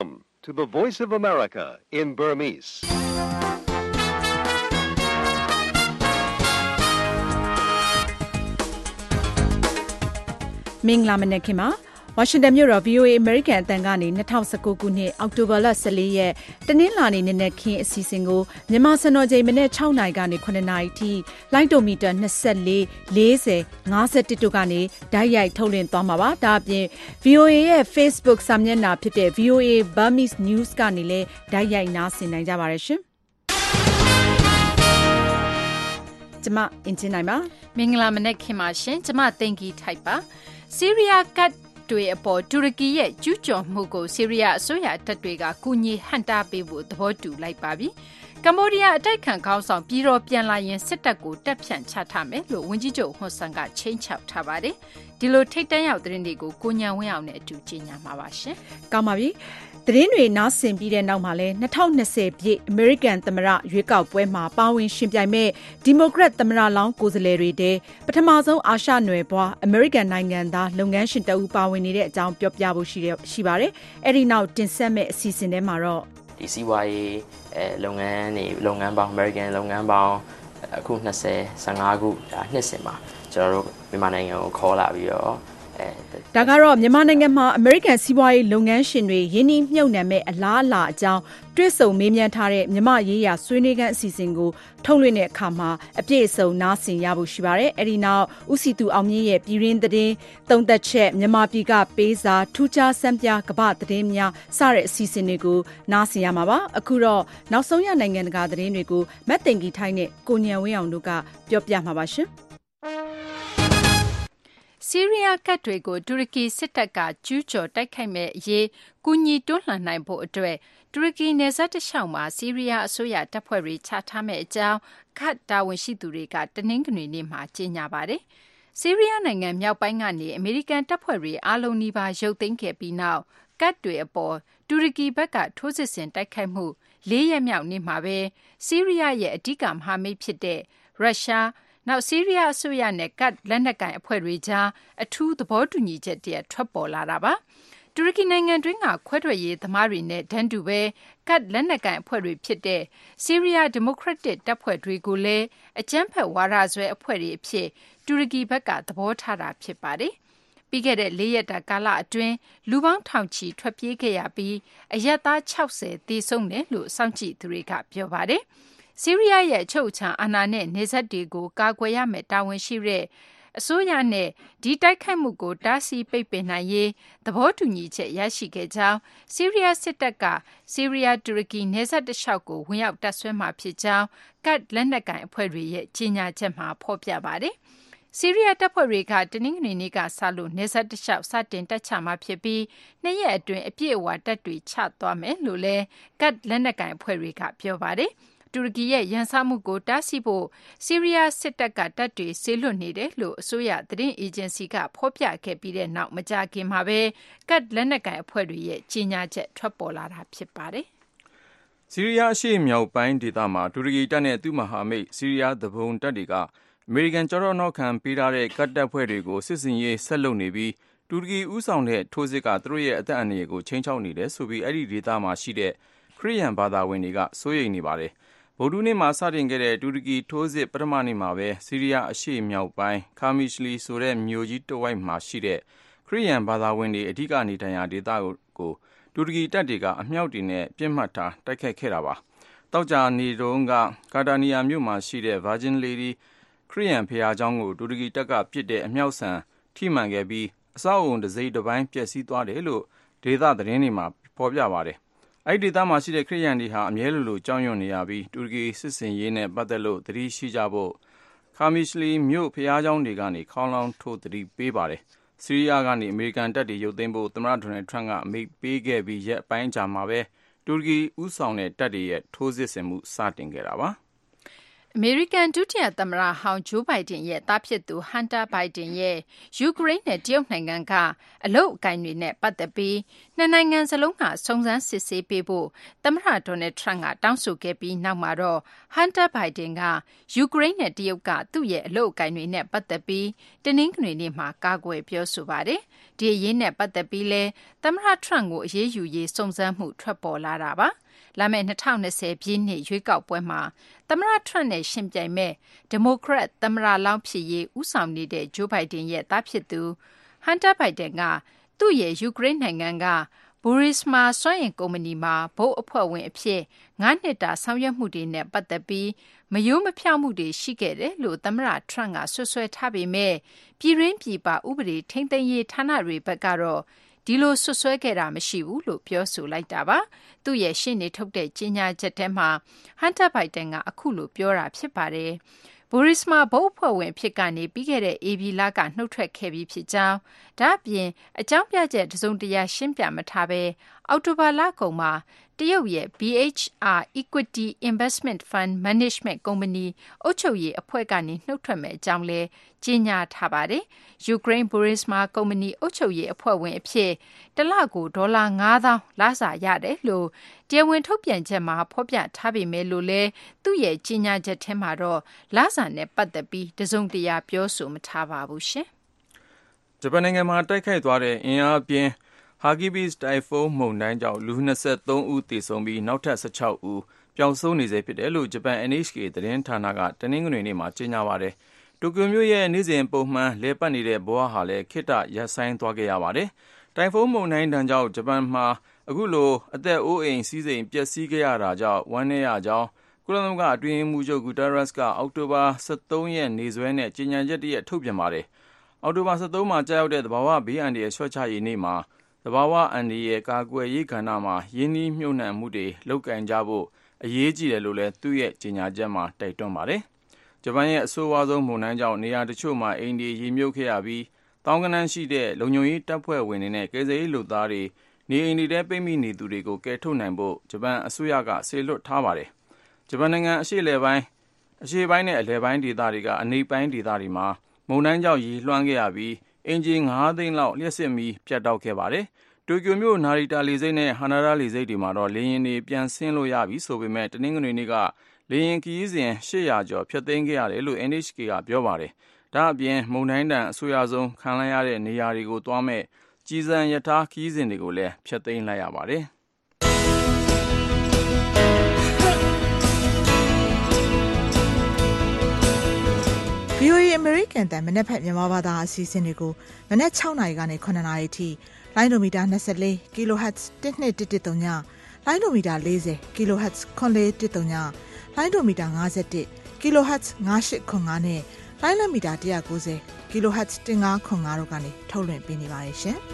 To the Voice of America in Burmese. မင်္ဂလာမနက်ခင်ပါဝါရှင်တန်မြို့တော် VOA American အသံကနေ2019ခုနှစ်အောက်တိုဘာလ14ရက်တနင်္လာနေ့နေ့နဲ့ခင်းအစီအစဉ်ကိုမြန်မာစံတော်ချိန်မနေ့6နာရီကနေ9နာရီထိလိုင်းဒိုမီတာ24 40 51တို့ကနေဓာတ်ရိုက်ထုတ်လွှင့်သွားမှာပါဒါအပြင် VOA ရဲ့ Facebook စာမျက်နှာဖြစ်တဲ့ VOA Burmese News ကနေလည်းဓာတ်ရိုက်နားဆင်နိုင်ကြပါတယ်ရှင်ကျမအင်ဂျင်နိုင်ပါမင်္ဂလာမနက်ခင်ပါရှင်ကျမသိင်္ဂီထိုက်ပါဆီးရီးယားကတ်တွေအပေါ်တူရကီရဲ့ကျူးကျော်မှုကိုဆီးရီးယားအစိုးရတပ်တွေကကူညီဟန့်တားပေးဖို့သဘောတူလိုက်ပါပြီကမ္ဘောဒီးယားအတိုက်ခံခေါင်းဆောင်ပြည်တော်ပြန်လာရင်စစ်တပ်ကိုတပ်ဖြန့်ချထားမယ်လို့ဝန်ကြီးချုပ်ဟွန်ဆန်ကချိန်ချောက်ထားပါတယ်ဒီလိုထိတ်တန့်ရောက်သတင်းတွေကိုကိုညံဝင်းအောင်နဲ့အတူကြေညာမှာပါရှင်ကောင်းပါပြီသတင်းတွေနားဆင်ပြီးတဲ့နောက်မှာလဲ2020ပြည့်အမေရိကန်သမ္မတရွေးကောက်ပွဲမှာပါဝင်ရှင်ပြိုင်မဲ့ဒီမိုကရက်သမ္မတလောင်းကိုယ်စားလှယ်တွေတဲပထမဆုံးအာရှနွယ်ဘွားအမေရိကန်နိုင်ငံသားလုပ်ငန်းရှင်တဦးပါဝင်နေတဲ့အကြောင်းပြောပြဖို့ရှိပါတယ်။အဲ့ဒီနောက်တင်ဆက်မဲ့အစီအစဉ်ထဲမှာတော့ဒီစီးပွားရေးလုပ်ငန်းပေါင်းအမေရိကန်လုပ်ငန်းပေါင်းအခု15ခုဒါနှစ်စဉ်မှာကျွန်တော်တို့မြန်မာနိုင်ငံကိုခေါ်လာပြီးတော့ဒါကတော့မြန်မာနိုင်ငံမှာအမေရိကန်စီးပွားရေးလုပ်ငန်းရှင်တွေယင်းနှိမ့်မြုပ်နှံမဲ့အလားအလာအကြောင်းတွဲဆုံမေးမြန်းထားတဲ့မြန်မာရေးရာဆွေးနွေးခန်းအစီအစဉ်ကိုထုတ်လွှင့်တဲ့အခါမှာအပြည့်အစုံနားဆင်ရဖို့ရှိပါတယ်။အဲဒီနောက်ဦးစီသူအောင်မြင့်ရဲ့ပြည်ရင်းသတင်းသုံးသက်ချက်မြန်မာပြည်ကပေးစာထူးခြားစံပြကမ္ဘာသတင်းများစတဲ့အစီအစဉ်တွေကိုနားဆင်ရမှာပါ။အခုတော့နောက်ဆုံးရနိုင်ငံတကာသတင်းတွေကိုမတ်သိင်္ဂီထိုင်းနဲ့ကိုညံဝင်းအောင်တို့ကပြောပြမှာပါရှင်။ဆီးရီးယားကတ်တွေကိုတူရကီစစ်တပ်ကကျူးကျော်တိုက်ခိုက်မဲ့အရေးကူညီတွန်းလှန်နိုင်ဖို့အတွက်တူရကီနယ်စပ်တစ်လျှောက်မှာဆီးရီးယားအစိုးရတပ်ဖွဲ့တွေချထားမဲ့အကြောင်းကတ်တာဝန်ရှိသူတွေကတနင်္ဂနွေနေ့မှာကြေညာပါတယ်။ဆီးရီးယားနိုင်ငံမြောက်ပိုင်းကနေအမေရိကန်တပ်ဖွဲ့တွေအားလုံးနီးပါးရုပ်သိမ်းခဲ့ပြီးနောက်ကတ်တွေအပေါ်တူရကီဘက်ကထိုးစစ်ဆင်တိုက်ခိုက်မှု၄ရက်မြောက်နေ့မှာပဲဆီးရီးယားရဲ့အဓိကမဟာမိတ်ဖြစ်တဲ့ရုရှားနောက်ဆီးရီးယားအစိုးရနဲ့ကတ်လက်နက်ကိုင်အဖွဲ့တွေကြားအထူးသဘောတူညီချက်တည်းထွက်ပေါ်လာတာပါတူရကီနိုင်ငံတွင်းကခွဲထွက်ရေးသမားတွေနဲ့တန်းတူပဲကတ်လက်နက်ကိုင်အဖွဲ့တွေဖြစ်တဲ့ဆီးရီးယားဒီမိုကရက်တစ်တပ်ဖွဲ့တွေကိုလည်းအကြမ်းဖက်ဝါဒစွဲအဖွဲ့တွေအဖြစ်တူရကီဘက်ကသဘောထားတာဖြစ်ပါတယ်ပြီးခဲ့တဲ့၄ရက်တာကာလအတွင်းလူပေါင်းထောင်ချီထွက်ပြေးခဲ့ရပြီးအရပ်သား60သေဆုံးတယ်လို့စောင့်ကြည့်သူတွေကပြောပါတယ်ဆီးရီးယားရဲ့အချုပ်အခြာအာဏာနဲ့နေဆက်တွေကိုကာကွယ်ရမယ့်တာဝန်ရှိတဲ့အစိုးရနဲ့ဒီတိုက်ခိုက်မှုကိုတားဆီးပိတ်ပင်နိုင်ရေးသဘောတူညီချက်ရရှိခဲ့ကြောင်းဆီးရီးယားစစ်တပ်ကဆီးရီးယားတူရကီနေဆက်တစ်လျှောက်ကိုဝင်ရောက်တပ်ဆွဲမှာဖြစ်ကြောင်းကတ်လက်နက်ကိုင်အဖွဲ့တွေရဲ့ကြေညာချက်မှာဖော်ပြပါတယ်။ဆီးရီးယားတပ်ဖွဲ့တွေကတနင်္ဂနွေနေ့ကစလို့နေဆက်တစ်လျှောက်စတင်တပ်ချမှာဖြစ်ပြီး2ရက်အတွင်းအပြည့်အဝတပ်တွေချသွားမယ်လို့လည်းကတ်လက်နက်ကိုင်အဖွဲ့တွေကပြောပါတယ်။တူရကီရဲ့ရန်စမှုကိုတားဆီးဖို့ဆီးရီးယားစစ်တပ်ကတပ်တွေဆေးလွတ်နေတယ်လို့အစိုးရသတင်းအေဂျင်စီကဖော်ပြခဲ့ပြီးတဲ့နောက်မကြာခင်မှာပဲကတ်လက်နက်ကိုင်အဖွဲ့တွေရဲ့ကြေညာချက်ထွက်ပေါ်လာတာဖြစ်ပါတယ်။ဆီးရီးယားအရှေ့မြောက်ပိုင်းဒေသမှာတူရကီတပ်နဲ့သူ့မဟာမိတ်ဆီးရီးယားသူပုန်တပ်တွေကအမေရိကန်ကြောက်တော့နောက်ခံပေးထားတဲ့ကတ်တပ်ဖွဲ့တွေကိုစစ်စင်ရေးဆက်လုပ်နေပြီးတူရကီဦးဆောင်တဲ့ထိုးစစ်ကသူတို့ရဲ့အသက်အန္တရာယ်ကိုချိန်ချောက်နေတယ်ဆိုပြီးအဲ့ဒီဒေသမှာရှိတဲ့ခရစ်ယာန်ဘာသာဝင်တွေကစိုးရိမ်နေပါတယ်။ဗုဒ္ဓနေ့မှာစတင်ခဲ့တဲ့တူရကီထိုးစစ်ပထမနေ့မှာပဲဆီးရီးယားအရှေ့မြောက်ပိုင်းခါမီရှလီဆိုတဲ့မြို့ကြီးတစ်ဝိုက်မှာရှိတဲ့ခရစ်ယာန်ဘာသာဝင်တွေအဓိကနေထိုင်ရာဒေသကိုတူရကီတပ်တွေကအမြောက်တွေနဲ့ပြစ်မှတ်ထားတိုက်ခိုက်ခဲ့တာပါ။တောက်ကြနေတုန်းကကာတာနီယာမြို့မှာရှိတဲ့ Virgin Lady ခရစ်ယာန်ဘုရားကျောင်းကိုတူရကီတပ်ကပစ်တဲ့အမြောက်ဆံထိမှန်ခဲ့ပြီးအဆောက်အုံတစ်စိတ်တစ်ပိုင်းပျက်စီးသွားတယ်လို့ဒေသသတင်းတွေမှာဖော်ပြပါတယ်။အဲ့ဒီဒေသမှာရှိတဲ့ခရစ်ယာန်တွေဟာအမြဲလိုကြောက်ရွံ့နေရပြီးတူရကီစစ်စင်ရေးနဲ့ပတ်သက်လို့သတိရှိကြဖို့ခါမီရှလီမြို့ဖျားเจ้าတွေကနေခေါင်းလောင်းထိုးသတိပေးပါတယ်။ဆီးရီးယားကနေအမေရိကန်တပ်တွေရုပ်သိမ်းဖို့သမ္မတဒေါ်နယ်ထရန့်ကအမိန့်ပေးခဲ့ပြီးရက်ပိုင်းကြာမှာပဲတူရကီဥဆောင်တဲ့တပ်တွေရဲ့ထိုးစစ်ဆင်မှုစတင်ခဲ့တာပါ။အမေရိကန်ဒုတိယသမ္မတဟောင်းဂျိုးဘိုင်ဒန်ရဲ့သားဖြစ်သူဟန်တာဘိုင်ဒန်ရဲ့ယူကရိန်းနဲ့တရုတ်နိုင်ငံကအလုပ်အကိုင်တွေနဲ့ပတ်သက်ပြီးနှစ်နိုင်ငံစလုံးကစုံစမ်းစစ်ဆေးပေးဖို့သမ္မတဒေါ်နယ်ထရန့်ကတောင်းဆိုခဲ့ပြီးနောက်မှာတော့ဟန်တာဘိုင်ဒန်ကယူကရိန်းနဲ့တရုတ်ကသူ့ရဲ့အလုပ်အကိုင်တွေနဲ့ပတ်သက်ပြီးတနင်္ဂနွေနေ့မှာကာကွယ်ပြောဆိုပါတယ်။ဒီအရေးနဲ့ပတ်သက်ပြီးလဲသမ္မတထရန့်ကိုအရေးယူရေးစုံစမ်းမှုထွက်ပေါ်လာတာပါ။လာမယ့်2020ပြည့်နှစ်ရွေးကောက်ပွဲမှာသမ္မတထရန့်နဲ့ရှင်ပြိုင်မဲ့ဒီမိုကရက်သမ္မတလောင်းဖြစ်ရေးဦးဆောင်နေတဲ့ဂျိုးဘိုင်ဒန်ရဲ့သားဖြစ်သူဟန်တာဘိုင်ဒန်ကသူ့ရဲ့ယူကရိန်းနိုင်ငံကဘူရီစမာစွမ်းအင်ကုမ္ပဏီမှာဘုတ်အဖွဲ့ဝင်အဖြစ်9နှစ်တာဆောင်ရွက်မှုတွေနဲ့ပတ်သက်ပြီးမယိုးမဖြောက်မှုတွေရှိခဲ့တယ်လို့သမ္မတထရန့်ကဆွဆွဲထားပေမဲ့ပြည်ရင်းပြည်ပဥပဒေထိန်းသိမ်းရေးဌာနတွေဘက်ကတော့ဒီလိုဆွဆွဲခဲ့တာမရှိဘူးလို့ပြောဆိုလိုက်တာပါ။သူ့ရဲ့ရှေ့နေထုတ်တဲ့ကြေညာချက်ထဲမှာဟန်တာဘိုင်ဒန်ကအခုလိုပြောတာဖြစ်ပါတယ်။ဘူရီစမာဘုတ်အဖွဲ့ဝင်ဖြစ်ကနေပြီးခဲ့တဲ့ဧပြီလကနှုတ်ထွက်ခဲ့ပြီးဖြစ်ကြောင်းဒါ့အပြင်အကြောင်းပြချက်တစုံတရာရှင်းပြမထားဘဲအောက်တိုဘာလကုန်မှာတရုတ်ရဲ့ BHR Equity Investment Fund Management ကုမ္ပဏီအုပ်ချုပ်ရေးအဖွဲ့ကနေနှုတ်ထွက်မဲ့အကြောင်းလဲကြေညာထားပါတယ်။ယူကရိန်းဘူရီစမာကုမ္ပဏီအုပ်ချုပ်ရေးအဖွဲ့ဝင်အဖြစ်တစ်လကို$9,000လစာရတယ်လို့တရားဝင်ထုတ်ပြန်ချက်မှာဖော်ပြထားပေမဲ့လို့လဲသူ့ရဲ့ကြေညာချက်ထဲမှာတော့လစာနဲ့ပတ်သက်ပြီးတစုံတရာပြောဆိုမထားပါဘူးရှင်။ဂျပန်နိုင်ငံမှာတိုက်ခိုက်သွားတဲ့အင်အားပြင်းဟာဂီဘီစ်တိုင်ဖုန်းမုန်တိုင်းကြောင့်လူ23ဦးသေဆုံးပြီးနောက်ထပ်16ဦးပျောက်ဆုံးနေစေဖြစ်တယ်လို့ဂျပန် NHK သတင်းဌာနကတနင်္ဂနွေနေ့မှာကြေညာပါတယ်။တိုကျိုမြို့ရဲ့နေ့စဉ်ပုံမှန်လဲပတ်နေတဲ့ဘဝဟာလည်းခေတ္တရပ်ဆိုင်းသွားခဲ့ရပါတယ်။တိုင်ဖုန်းမုန်တိုင်းဒဏ်ကြောင့်ဂျပန်မှာအခုလိုအသက်အိုးအိမ်စည်းစိမ်ပျက်စီးခဲ့ရတာကြောင့်ဝမ်းနည်းရကြောင်းကုလသမဂ္ဂအတွင်းရေးမှူးချုပ်ဂူတာရက်စ်ကအောက်တိုဘာ23ရက်နေ့စွဲနဲ့ကြေညာချက်တရက်ထုတ်ပြန်ပါတယ်။အောက်တိုဘာ23မှာကြာရောက်တဲ့သဘာဝဘေးအန္တရာယ်လျှော့ချရေးနေ့မှာသဘာဝအန္တရာယ်ကာကွယ်ရေးကဏ္ဍမှာရင်းနှီးမြှုပ်နှံမှုတွေလုပ်ကိုင်ကြဖို့အရေးကြီးတယ်လို့လည်းသူ့ရဲ့ကြေညာချက်မှာတိုက်တွန်းပါတယ်။ဂျပန်ရဲ့အဆိုးဝါးဆုံးမုန်တိုင်းကြောင့်နေရာတချို့မှာအိမ်တွေရေမြုပ်ခဲ့ရပြီးသောင်းဂဏန်းရှိတဲ့လုံခြုံရေးတပ်ဖွဲ့ဝင်တွေနဲ့ကယ်ဆယ်ရေးလုပ်သားတွေနေအိမ်တွေထဲပိတ်မိနေသူတွေကိုကယ်ထုတ်နိုင်ဖို့ဂျပန်အစိုးရကစေလွှတ်ထားပါတယ်။ဂျပန်နိုင်ငံအရှေ့ပိုင်းနဲ့အလယ်ပိုင်းဒေသတွေကအနိမ့်ပိုင်းဒေသတွေမှာမုန်တိုင်းကြောင့်ရေလွှမ်းခဲ့ရပြီးအင်ဂျင်9သိန်းလောက်လျှပ်စစ်မီးပြတ်တောက်ခဲ့ပါတယ်။တိုကျိုမြို့နာရီတာလေဆိပ်နဲ့ဟန်နာရာလေဆိပ်တွေမှာတော့လေယာဉ်တွေပြန်ဆင်းလို့ရပြီဆိုပေမဲ့တနင်္ဂနွေနေ့ကလေယာဉ်ခရီးစဉ်800ကျော်ဖျက်သိမ်းခဲ့ရတယ်လို့ NHK ကပြောပါတယ်။ဒါ့အပြင်မုန်တိုင်းဒဏ်အဆိုးရဆုံးခံလိုက်ရတဲ့နေရာတွေကိုသွားမဲ့ကြည်စံရထားခရီးစဉ်တွေကိုလည်းဖျက်သိမ်းလိုက်ရပါတယ်။ VOA American တန်မနေ့ဖက်မြန်မာဘာသာအစီအစဉ်တွေကိုမနေ့6နာရီကနေ9နာရီထိလိုင်းဒိုမီတာ24 kHz 1213ညလိုင်းဒိုမီတာ40 kHz 9413ညလိုင်းဒိုမီတာ51 kHz 9805နဲ့လိုင်းလမီတာ190 kHz 1505တို့ကနေထုတ်လွှင့်ပေးနေပါတယ်ရှင်။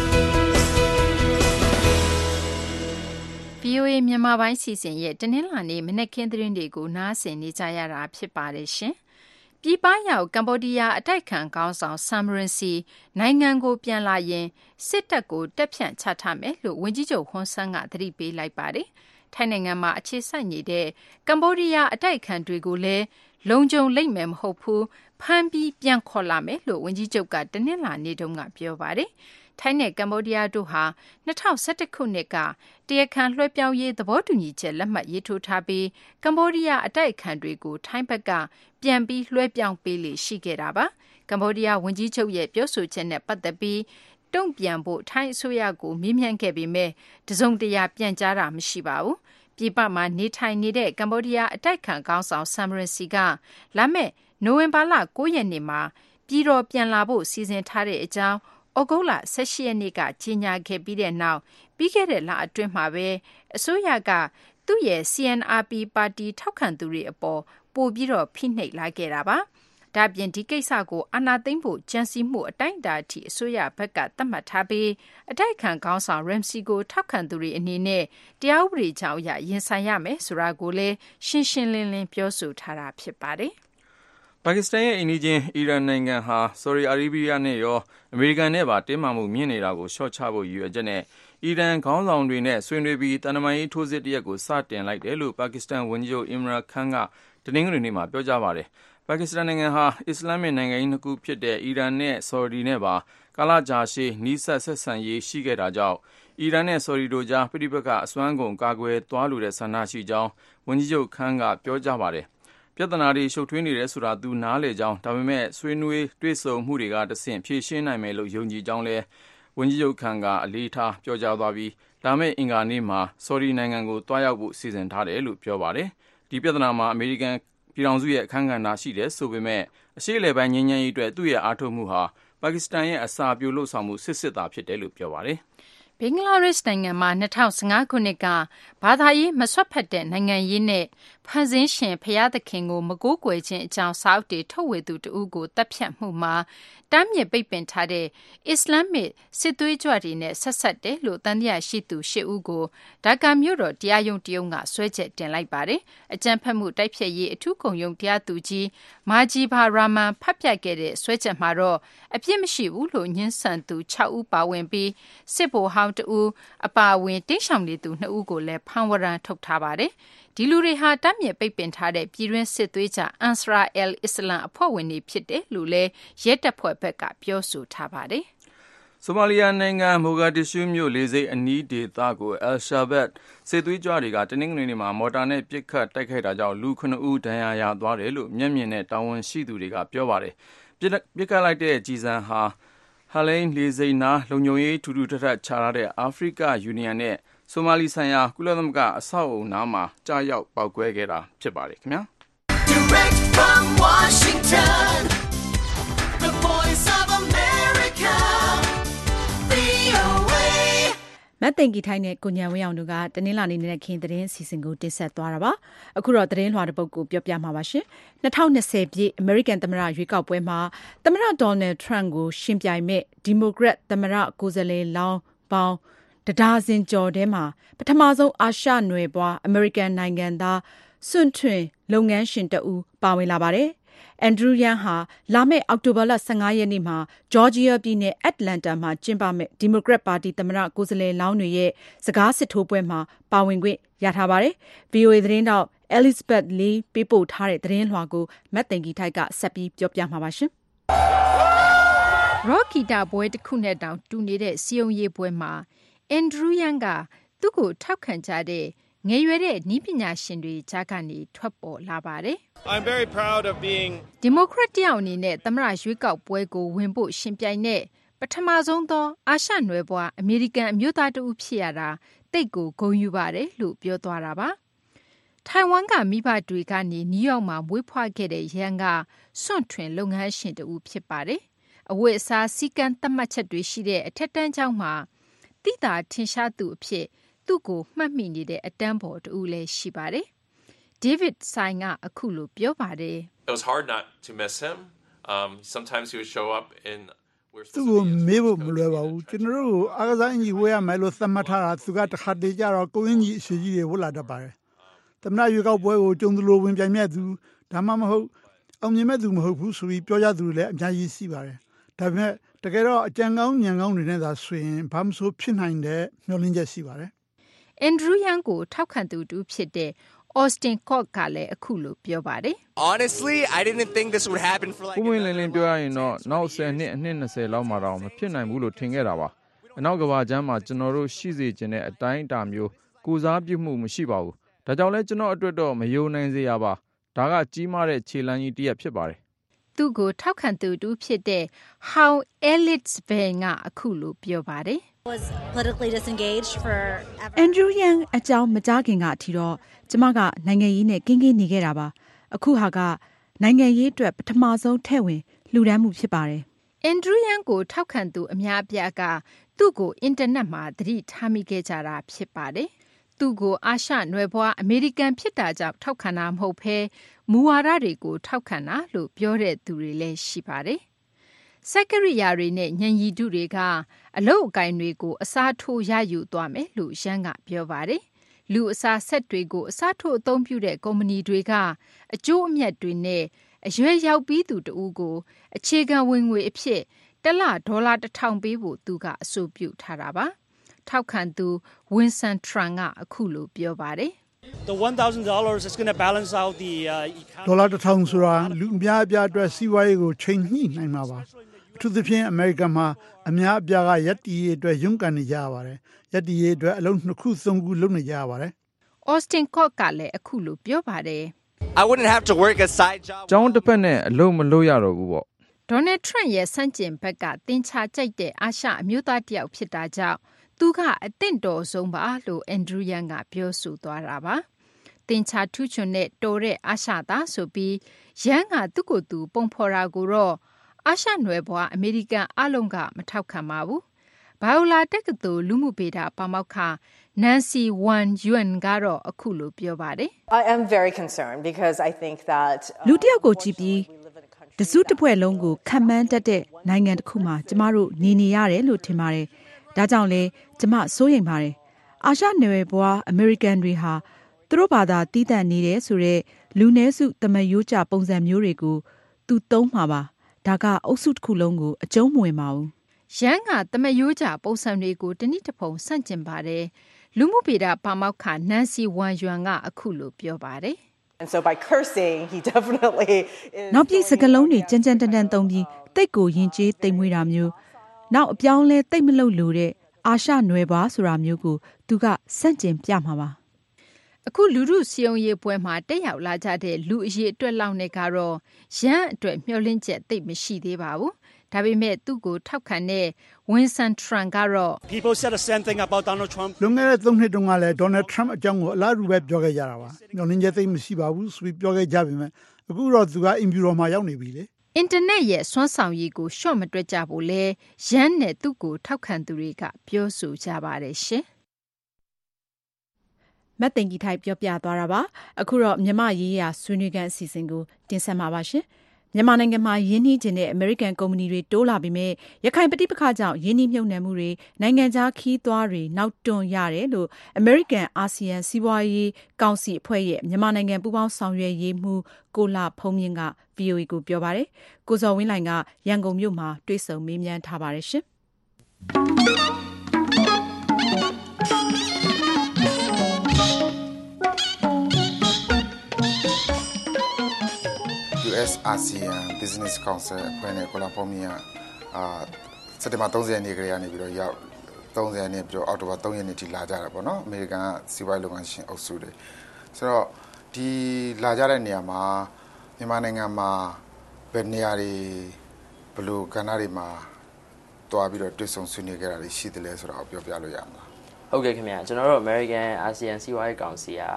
VOA မြန်မာပိုင်းစီစဉ်ရဲ့တနင်္လာနေ့မနက်ခင်းသတင်းတွေကိုနားဆင်နေကြရတာဖြစ်ပါတယ်ရှင်။ပြည်ပရောက်ကမ္ဘောဒီးယားအတိုက်ခံခေါင်းဆောင်ဆမ်ရင်းစီနိုင်ငံကိုပြန်လာရင်စစ်တပ်ကိုတက်ဖြန့်ချထားမယ်လို့ဝန်ကြီးချုပ်ဟွန်ဆန်းကသတိပေးလိုက်ပါတယ်။ထိုင်းနိုင်ငံမှာအခြေစိုက်နေတဲ့ကမ္ဘောဒီးယားအတိုက်ခံတွေကိုလည်းလုံခြုံလိမ့်မယ်မဟုတ်ဘူးဖမ်းပြီးပြန်ခေါ်လာမယ်လို့ဝန်ကြီးချုပ်ကတနင်္လာနေ့တုန်းကပြောပါတယ်။ထိုင်းနဲ့ကမ္ဘောဒီးယားတို့ဟာ2011ခုနှစ်ကတရားခံလွှဲပြောင်းရေးသဘောတူညီချက်လက်မှတ်ရေးထိုးထားပြီးကမ္ဘောဒီးယားအတိုက်အခံတွေကိုထိုင်းဘက်ကပြန်ပြီးလွှဲပြောင်းပေးလေရှိခဲ့တာပါကမ္ဘောဒီးယားဝန်ကြီးချုပ်ရဲ့ပြောဆိုချက်နဲ့ပတ်သက်ပြီးတုံ့ပြန်ဖို့ထိုင်းအစိုးရကိုမေးမြန်းခဲ့ပေမဲ့တစုံတရာပြန်ကြားတာမရှိပါဘူးပြည်ပမှာနေထိုင်နေတဲ့ကမ္ဘောဒီးယားအတိုက်ခံခေါင်းဆောင်ဆမ်ရင်းစီကလာမယ့်နိုဝင်ဘာလ9ရက်နေ့မှာပြည်တော်ပြန်လာဖို့စီစဉ်ထားတဲ့အကြောင်းဩဂုတ်လ18ရက်နေ့ကကြေညာခဲ့ပြီးတဲ့နောက်ပြီးခဲ့တဲ့လအတွင်းမှာပဲအစိုးရကသူ့ရဲ့ CNRP ပါတီထောက်ခံသူတွေအပေါ်ပိုပြီးတော့ဖိနှိပ်လာခဲ့တာပါ။ဒါ့အပြင်ဒီကိစ္စကိုအာဏာသိမ်းဖို့ကြံစည်မှုအတိုင်းအတာအထိအစိုးရဘက်ကသတ်မှတ်ထားပြီးအတိုက်ခံခေါင်းဆောင် Ramsey ကိုထောက်ခံသူတွေအနေနဲ့တရားဥပဒေကြောင်းအရရင်ဆိုင်ရမယ်ဆိုတာကိုလည်းရှင်းရှင်းလင်းလင်းပြောဆိုထားတာဖြစ်ပါတယ်။ပါကစ္စတန်ရဲ့အိမ်နီးချင်းအီရန်နိုင်ငံဟာဆော်ဒီအာရေးဗီးယားနဲ့ရောအမေရိကန်နဲ့ပါတင်းမာမှုမြင့်နေတာကိုလျှော့ချဖို့ရည်ရွယ်ချက်နဲ့အီရန်ခေါင်းဆောင်တွေနဲ့ဆွေးနွေးပြီးတန်တမာရေးထိုးစစ်တစ်ရပ်ကိုစတင်လိုက်တယ်လို့ပါကစ္စတန်ဝန်ကြီးချုပ်အင်မရန်ခန်းကတနင်္ဂနွေနေ့မှာပြောကြားပါတယ်။ပါကစ္စတန်နိုင်ငံဟာအစ္စလာမစ်နိုင်ငံကြီးနှစ်ခုဖြစ်တဲ့အီရန်နဲ့ဆော်ဒီနဲ့ပါကာလကြာရှည်နီးစပ်ဆက်ဆံရေးရှိခဲ့တာကြောင့်အီရန်နဲ့ဆော်ဒီတို့ကြားပဋိပက္ခအစွမ်းကုန်ကာကွယ်သွားလိုတဲ့ဆန္ဒရှိကြောင်းဝန်ကြီးချုပ်ခန်းကပြောကြားပါတယ်။ပြဿနာတွေရှုပ်ထွေးနေတယ်ဆိုတာသူနားလည်ကြောင်းဒါပေမဲ့ဆွေးနွေးတွေ့ဆုံမှုတွေကတဆင့်ဖြေရှင်းနိုင်မယ်လို့ယုံကြည်ကြောင်းလည်းဝန်ကြီးချုပ်ခန်းကအလေးထားပြောကြားသွားပြီးလာမယ့်အင်္ဂါနေ့မှာဆော်ဒီနိုင်ငံကိုတွားရောက်ဖို့စီစဉ်ထားတယ်လို့ပြောပါတယ်။ဒီပြဿနာမှာအမေရိကန်ပြည်ထောင်စုရဲ့အခမ်းကဏ္ဍရှိတယ်ဆိုပေမဲ့အရှေ့အလယ်ပိုင်းငြိမ်းချမ်းရေးအတွက်သူ့ရဲ့အားထုတ်မှုဟာပါကစ္စတန်ရဲ့အစာပြိုလှုပ်ဆောင်မှုစစ်သာဖြစ်တယ်လို့ပြောပါတယ်။ဘင်္ဂလားဒေ့ရှ်နိုင်ငံမှာ2015ခုနှစ်ကဘာသာရေးမစွက်ဖက်တဲ့နိုင်ငံရေးနဲ့ဖန်ဆင်းရှင်ဖျားသခင်ကိုမကိုးကွယ်ခြင်းအကြောင်းစာအုပ်တွေထုတ်ဝေသူတဦးကိုတပ်ဖြတ်မှုမှာတားမြစ်ပိတ်ပင်ထားတဲ့အစ္စလာမစ်စစ်သွေးကြွတွေနဲ့ဆက်ဆက်တယ်လို့တန်တရားရှိသူ၈ဦးကိုဒါကာမြို့တော်တရားရုံးတရုံးကဆွဲချက်တင်လိုက်ပါတယ်။အကြမ်းဖက်မှုတိုက်ဖျက်ရေးအထူးခုံရုံးတရားသူကြီးမာဂျီဘာရာမန်ဖတ်ပြခဲ့တဲ့ဆွဲချက်မှာတော့အပြစ်မရှိဘူးလို့ညှင်းဆန်သူ6ဦးပါဝင်ပြီးစစ်ဗိုလ်ဟောင်းတဦးအပါအဝင်တိတ်ဆောင်နေသူ2ဦးကိုလည်းဖမ်းဝရမ်းထုတ်ထားပါတယ်။ဒီလူတွေဟာတတ်မြစ်ပိတ်ပင်ထားတဲ့ပြည်တွင်းစစ်သွေးကြအန်ဆရာအယ်အစ္စလမ်အဖွဲ့ဝင်တွေဖြစ်တယ်လို့လည်းရဲတပ်ဖွဲ့ဘက်ကပြောဆိုထားပါတယ်။ဆိုမာလီယာနိုင်ငံမိုဂါဒစ်ရှူးမြို့လေဆိပ်အနီးဒေသကိုအယ်ရှာဘတ်စစ်သွေးကြွတွေကတနင်္ဂနွေနေ့မှာမော်တာနဲ့ပစ်ခတ်တိုက်ခိုက်တာကြောင့်လူ9ဦးဒဏ်ရာရသွားတယ်လို့မျက်မြင်နဲ့တာဝန်ရှိသူတွေကပြောပါတယ်။ပစ်ခတ်လိုက်တဲ့ကြီးစံဟာဟာလိန်လေဆိပ်နားလုံခြုံရေးထူးထူးထပ်ထပ်ချထားတဲ့အာဖရိကယူနီယံနဲ့ဆိုမာလီဆိုင်ရာကုလသမဂ္ဂအဆောက်အအုံနားမှာကြားရောက်ပောက်ကွဲခဲ့တာဖြစ်ပါတယ်ခင်ဗျာ Direct from Washington The Voice of America VOA မတ်သိင်္ဂီထိုင်းနဲ့ကိုညံဝင်းအောင်တို့ကတနင်္လာနေ့နေ့ခင်းသတင်းအစီအစဉ်ကိုတင်ဆက်သွားတာပါအခုတော့သတင်းလွှာတစ်ပုဒ်ကိုပြောပြမှာပါရှင်2020ပြည့်အမေရိကန်သမ္မတရွေးကောက်ပွဲမှာသမ္မတဒေါ်နယ်ထရန့်ကိုရှင်ပြိုင်မဲ့ဒီမိုကရက်သမ္မတကိုယ်စားလှယ်လောင်းပေါင်းတဒါဇင်ကျော်ထဲမှာပထမဆုံးအာရှနွယ်ပွားအမေရိကန်နိုင်ငံသားစွန့်ထွင်လုပ်ငန်းရှင်တဦးပါဝင်လာပါတယ်။အန်ဒရူးယန်ဟာလာမယ့်အောက်တိုဘာလ15ရက်နေ့မှာဂျော်ဂျီယာပြည်နယ်အတ္တလန်တာမှာကျင်းပမယ့်ဒီမိုကရက်ပါတီသမ္မတကိုယ်စားလှယ်လောင်းတွေရဲ့စကားစစ်ထိုးပွဲမှာပါဝင်ခွင့်ရထားပါတယ်။ VOA သတင်းတောက် Elizabeth Lee ပေးပို့ထားတဲ့သတင်းလွှာကိုမတ်သိင်္ဂီထိုက်ကဆက်ပြီးပြောပြမှာပါရှင်။ Rock ဂီတပွဲတစ်ခုနဲ့တောင်တူနေတဲ့စီယုံရေးပွဲမှာအန်ဒရူးယန်ကသူ့ကိုထောက်ခံကြတဲ့ငယ်ရွယ်တဲ့နည်းပညာရှင်တွေကြားကနေထွက်ပေါ်လာပါတယ်။ I'm very proud of being ဒီမိုကရက်တယောက်အနေနဲ့သမ္မတရွေးကောက်ပွဲကိုဝင်ဖို့ရှင်ပြိုင်တဲ့ပထမဆုံးသောအာရှနွယ်ဘွားအမေရိကန်အမျိုးသားတဦးဖြစ်ရတာသိတ်ကိုဂုဏ်ယူပါတယ်လို့ပြောသွားတာပါ။ထိုင်ဝမ်ကမိဘတွေကနေနယူးယောက်မှာမွေးဖွားခဲ့တဲ့ရန်ကစွန့်ထွင်လုပ်ငန်းရှင်တဦးဖြစ်ပါတယ်။အဝတ်အစားစီကံသတ်မှတ်ချက်တွေရှိတဲ့အထက်တန်းကျောင်းမှာတိတာထင်ရှားသူအဖြစ်သူ့ကိုမှတ်မိနေတဲ့အတန်းပေါ်တူလည်းရှိပါတယ်။ David Tsai ကအခုလိုပြောပါတယ်။ It was hard not to miss him. Sometimes he would show up in သူ့ကိုမေးဖို့မလွယ်ပါဘူးကျွန်တော်တို့ကိုအားကစားအင်ကြီးဝေးရမယ်လို့သတ်မှတ်ထားတာသူကတခါတည်းကြတော့ကိုရင်းကြီးအရှိကြီးတွေဝတ်လာတတ်ပါတယ်သမ္မတရွေးကောက်ပွဲကိုကြုံသလိုဝင်ပြိုင်မြတ်သူဒါမှမဟုတ်အောင်မြင်မဲ့သူမဟုတ်ဘူးဆိုပြီးပြောကြသူတွေလည်းအများကြီးရှိပါတယ်ဒါပေမဲ့တကယ်တော့အကြံကောင်းဉာဏ်ကောင်းတွေနဲ့သာဆိုရင်ဘာမှမဆိုဖြစ်နိုင်တဲ့မျှော်လင့်ချက်ရှိပါတယ်အန်ဒရူးယန်ကိုထောက်ခံသူတူဖြစ်တဲ့Austin Cox ကလည်းအခုလိုပြောပါတယ် Honestly, I didn't think this would happen for like ဘုံဝင်လင်းပြောရရင်တော့နောက်10နှစ်အနှစ်20လောက်မှာတော့မဖြစ်နိုင်ဘူးလို့ထင်ခဲ့တာပါအနောက်ကဘာချမ်းမှာကျွန်တော်တို့ရှိစေခြင်းတဲ့အတိုင်းအတာမျိုးကိုစားပြုမှုမရှိပါဘူးဒါကြောင့်လဲကျွန်တော်အတွက်တော့မယုံနိုင်စေရပါဒါကကြီးမားတဲ့ခြေလှမ်းကြီးတစ်ရပ်ဖြစ်ပါတယ်သူ့ကိုထောက်ခံသူတူဖြစ်တဲ့ How Elliottsville ကအခုလိုပြောပါတယ် politically disengaged for Andrew Yang အကြောင်းမကြားခင်ကအထိတော့ကျမကနိုင်ငံရေးနဲ့ကင်းကင်းနေခဲ့တာပါအခုဟာကနိုင်ငံရေးအတွက်ပထမဆုံးထဲ့ဝင်လှူဒန်းမှုဖြစ်ပါတယ် Andrew Yang ကိုထောက်ခံသူအများအပြားကသူ့ကိုအင်တာနက်မှာသတိထားမိခဲ့ကြတာဖြစ်ပါတယ်သူ့ကိုအာရှနွယ်ဘွားအမေရိကန်ဖြစ်တာကြောင့်ထောက်ခံတာမဟုတ်ဘဲမူဝါဒတွေကိုထောက်ခံတာလို့ပြောတဲ့သူတွေလည်းရှိပါတယ်စက်ကရိယာတွေနဲ့ညံရီတုတွေကအလုတ်အကင်တွေကိုအစားထိုးရယူသွားမယ်လို့ရန်ကပြောပါတယ်လူအစားဆက်တွေကိုအစားထိုးအသုံးပြုတဲ့ကုမ္ပဏီတွေကအကျိုးအမြတ်တွေနဲ့အရွယ်ရောက်ပြီးသူတဦးကိုအခြေခံဝင်ငွေအဖြစ်တစ်လဒေါ်လာ1000ပေးဖို့သူကအဆိုပြုထားတာပါထောက်ခံသူ Winston Trump ကအခုလိုပြောပါတယ် The $1,000 is going to balance out the ဒေါ်လာ1000ဆိုတာလူအများအပြားအတွက်စီးပွားရေးကိုချိန်ညှိနိုင်မှာပါအထူးသဖြင့်အမေရိကန်မှာအများအပြားကရက်တီရေးအတွက်ရုန်းကန်နေကြရပါတယ်ရက်တီရေးအတွက်အလုံး2ခု3ခုလုပ်နေကြရပါတယ် Austin Cox ကလည်းအခုလိုပြောပါတယ် I wouldn't have to work a side job. ကျောင်းတစ်ဖက်နဲ့အလုပ်မလုပ်ရတော့ဘူးပေါ့ Donald Trump ရဲ့စန့်ကျင်ဘက်ကတင်ချကြိုက်တဲ့အာရှအမျိုးသားတယောက်ဖြစ်တာကြောင့်သူကအသင့်တော်ဆုံးပါလို့ Andrew Yang ကပြောဆိုသွားတာပါတင်ချထူးချွန်တဲ့တော်တဲ့အာရှသားဆိုပြီး Yang ကသူ့ကိုယ်သူပုံဖော်တာကိုတော့အာရှနွယ်ဘွားအမေရိကန်အလုံးကမထောက်ခံပါဘူးဘိုင်ယိုလာတက္ကသိုလ်လူမှုဗေဒပါမောက္ခ Nancy Wan Yuan ကတော့အခုလိုပြောပါတယ် I am very concerned because I think that လူတစ်ယောက်ကိုကြည့်ပြီးတစုတစ်ဖွဲ့လုံးကိုခံမှန်းတတ်တဲ့နိုင်ငံတစ်ခုမှာကျမတို့နေရတယ်လို့ထင်ပါတယ်ဒါကြောင့်လေကျမစိုးရိမ်ပါတယ်အာရှနယ်ဘွားအမေရိကန်တွေဟာသူတို့ဘာသာတီးတန့်နေတယ်ဆိုတော့လူနည်းစုတမယိုးကြပုံစံမျိုးတွေကိုသူသုံးမှာပါဒါကအုပ်စုတစ်ခုလုံးကိုအကျုံးမဝင်ပါဘူးရန်ကတမယိုးကြပုံစံတွေကိုတနည်းတစ်ဖုံဆန့်ကျင်ပါတယ်လူမှုဗေဒပါမောက္ခ Nancy Wan Yuan ကအခုလိုပြောပါတယ် And so by cursing he definitely is နောက်ပြည့်စကလုံးတွေကြမ်းကြမ်းတန်တန်သုံးပြီးတိတ်ကိုယဉ်ကျေးတိမ်မွေးတာမျိုးနောက်အပြောင်းလဲတိတ်မလုပ်လို့တဲ့အာရှနွယ်ပါဆိုတာမျိုးကိုသူကစန့်ကျင်ပြမှာပါအခုလူမှုစီယုံရေးပွဲမှာတက်ရောက်လာကြတဲ့လူအရေးအတွက်လောက်နေကတော့ရန်အတွက်မျှော်လင့်ချက်သိပ်မရှိသေးပါဘူးဒါပေမဲ့သူ့ကိုထောက်ခံတဲ့ Winston Trump ကတော့ People said the same thing about Donald Trump. လွန်ခဲ့တဲ့3နှစ်တုန်းကလည်း Donald Trump အကြောင်းကိုအလားတူပဲပြောခဲ့ကြတာပါမျှော်လင့်ချက်သိပ်မရှိပါဘူးဆိုပြီးပြောခဲ့ကြပြီမဲ့အခုတော့သူကအင်ဖြူတော်မှာရောက်နေပြီလေအင်တာနက်ရဲ့စွမ်းဆောင်ရည်ကိုရှော့မတွက်ကြဘူးလေရန်နဲ့သူ့ကိုထောက်ခံသူတွေကပြောဆိုကြပါတယ်ရှင်မတ်တင်ကြီးထိုက်ပြောပြသွားတာပါအခုတော့မြန်မာရေးရာဆွေးနွေးခန်းအစီအစဉ်ကိုတင်ဆက်မှာပါရှင်မြန်မာနိုင်ငံမှာယင်းနှီးကျင်တဲ့အမေရိကန်ကုမ္ပဏီတွေတိုးလာပြီးမြဲရခိုင်ပဋိပက္ခကြောင့်ယင်းနှီးမြှုပ်နှံမှုတွေနိုင်ငံခြားခီးသွားတွေနောက်တွန်းရတယ်လို့အမေရိကန်အာဆီယံစီးပွားရေးကောင်စီအဖွဲ့ရဲ့မြန်မာနိုင်ငံပူးပေါင်းဆောင်ရွက်ရေးမှူးကိုလာဖုံးမြင့်က VOA ကိုပြောပါတယ်ကိုဇော်ဝင်းလိုင်ကရန်ကုန်မြို့မှာတွေ့ဆုံမေးမြန်းထားပါတယ်ရှင် US ASEAN Business Council အဖွဲ့နဲ့ကိုလာဖော်မီယာစက်တင်ဘာ30ရက်နေ့ကလေးကနေပြီးတော့ရောက်30ရက်နေ့ပြီးတော့အောက်တိုဘာ3ရက်နေ့ထိလာကြတာပေါ့နော်အမေရိကန်ကစီးပွားရေးလုပ်ငန်းရှင်အုပ်စုတွေဆိုတော့ဒီလာကြတဲ့နေရာမှာမြန်မာနိုင်ငံမှာဘယ်နေရာတွေဘယ်လိုကဏ္ဍတွေမှာတွားပြီးတော့တွေ့ဆုံဆွေးနွေးခဲ့တာတွေရှိတယ်လဲဆိုတာကိုပြောပြလို့ရမှာဟုတ်ကဲ့ခင်ဗျာကျွန်တော်တို့ American ASEAN စီးပွားရေးကောင်စီက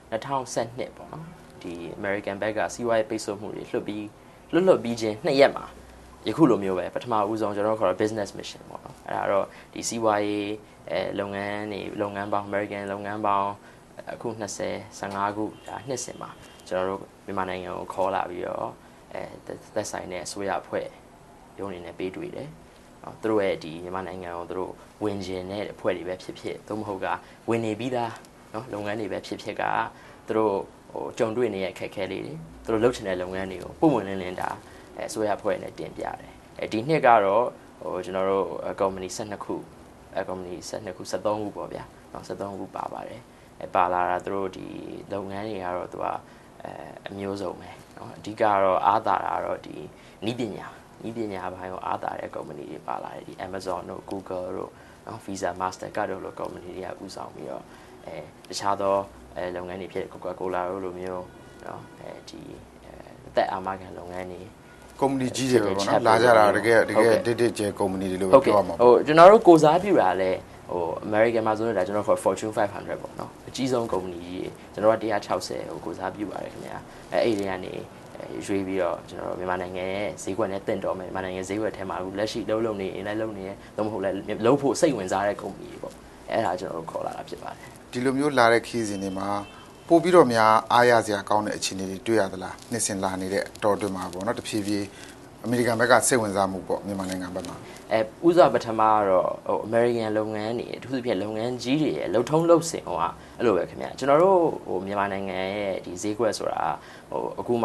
2012ပေါ့နော်ဒီ American ဘက်ကစီးပွားရေးပိတ်ဆို့မှုတွေလွတ်ပြီးချင်း2ရက်မှာယခုလိုမျိုးပဲပထမဦးဆုံးကျွန်တော်တို့ခေါ်တော့ business mission ပေါ့နော်အဲ့ဒါတော့ဒီစီးပွားရေးလုပ်ငန်းပေါင်း American လုပ်ငန်းပေါင်းအခု15ခုဒါနှစ်စဉ်မှာကျွန်တော်တို့မြန်မာနိုင်ငံကိုခေါ်လာပြီးတော့သက်ဆိုင်တဲ့အစိုးရအဖွဲ့ရုံးနေနဲ့ပေးတွေ့တယ်နော်သူတို့ရဲ့ဒီမြန်မာနိုင်ငံကိုသူတို့ဝင်ကျင်တဲ့အဖွဲ့တွေပဲဖြစ်သို့မဟုတ်ကဝင်နေပြီးသားနော်လုပ်ငန်းတွေပဲဖြစ်ကသူတို့ကြုံတွေ့နေတဲ့အခက်အခဲလေးတွေသူတို့လုပ်ချင်တဲ့လုပ်ငန်းတွေကိုပုံမှန်လင်းတာအစိုးရအဖွဲ့နဲ့တင်ပြတယ်ဒီနှစ်ကတော့ကျွန်တော်တို့ကုမ္ပဏီ12ခုကုမ္ပဏီ12ခု13ခုပေါ့ဗျာနော်13ခုပါပါတယ်ပါလာတာသူတို့ဒီလုပ်ငန်းတွေကတော့သူကအမျိုးစုံပဲနော်အဓိကတော့အားသာတာတော့ဒီနည်းပညာဘိုင်းကိုအားသာတဲ့ကုမ္ပဏီတွေပါလာတယ်ဒီ Amazon တို့ Google တို့နော် Visa Mastercard တို့လိုကုမ္ပဏီတွေကဦးဆောင်ပြီးတော့တခြားသောလုပ်ငန်းတွေဖြစ် Coca-Cola တို့လိုမျိုးနော်ဒီအသက်အာမခံလုပ်ငန်းတွေကုမ္ပဏီကြီးတွေပဲပေါ့နော်လာကြတာတကယ်တစ်ကျယ်ကုမ္ပဏီတွေလို့ပြောရမှာပေါ့ကျွန်တော်တို့ကိုစားပြုတာလဲAmerican မှာဆိုတော့ကျွန်တော်ခေါ် Fortune 500ပေါ့နော်အကြီးဆုံးကုမ္ပဏီကြီးကျွန်တော်က160ကိုစားပြုပါတယ်ခင်ဗျာအဲ့ဒီကနေရွေးပြီးတော့ကျွန်တော်တို့မြန်မာနိုင်ငံရဲ့ဈေးကွက်နဲ့တင့်တော်မယ်မြန်မာနိုင်ငံဈေးကွက်ထဲမှာအခုလက်ရှိလုံးနေလိုက်လုံးနေတော့မဟုတ်လဲလုံးဖို့စိတ်ဝင်စားတဲ့ကုမ္ပဏီတွေပေါ့အဲ့ဒါကျွန်တော်တို့ခေါ်လာတာဖြစ်ပါတယ်ဒီလိုမျိုးလာတဲ့ခီးစဉ်တွေမှာပို့ပြီးတော့များအားရစရာကောင်းတဲ့အခြေအနေတွေတွေ့ရသလားနှစ်စဉ်လာနေတဲ့တော်တွင်မှာပေါ့နော်တဖြည်းဖြည်းအမေရိကန်ဘက်ကစိတ်ဝင်စားမှုပေါ့မြန်မာနိုင်ငံဘက်မှာဥစွာပထမကတော့အမေရိကန်လုပ်ငန်းတွေအထူးသဖြင့်လုပ်ငန်းကြီးတွေရဲ့လှုပ်ထုံးလှုပ်စင်ဟိုကအဲ့လိုပဲခင်ဗျာကျွန်တော်တို့မြန်မာနိုင်ငံရဲ့ဒီဈေးကွက်ဆိုတာအခုမှ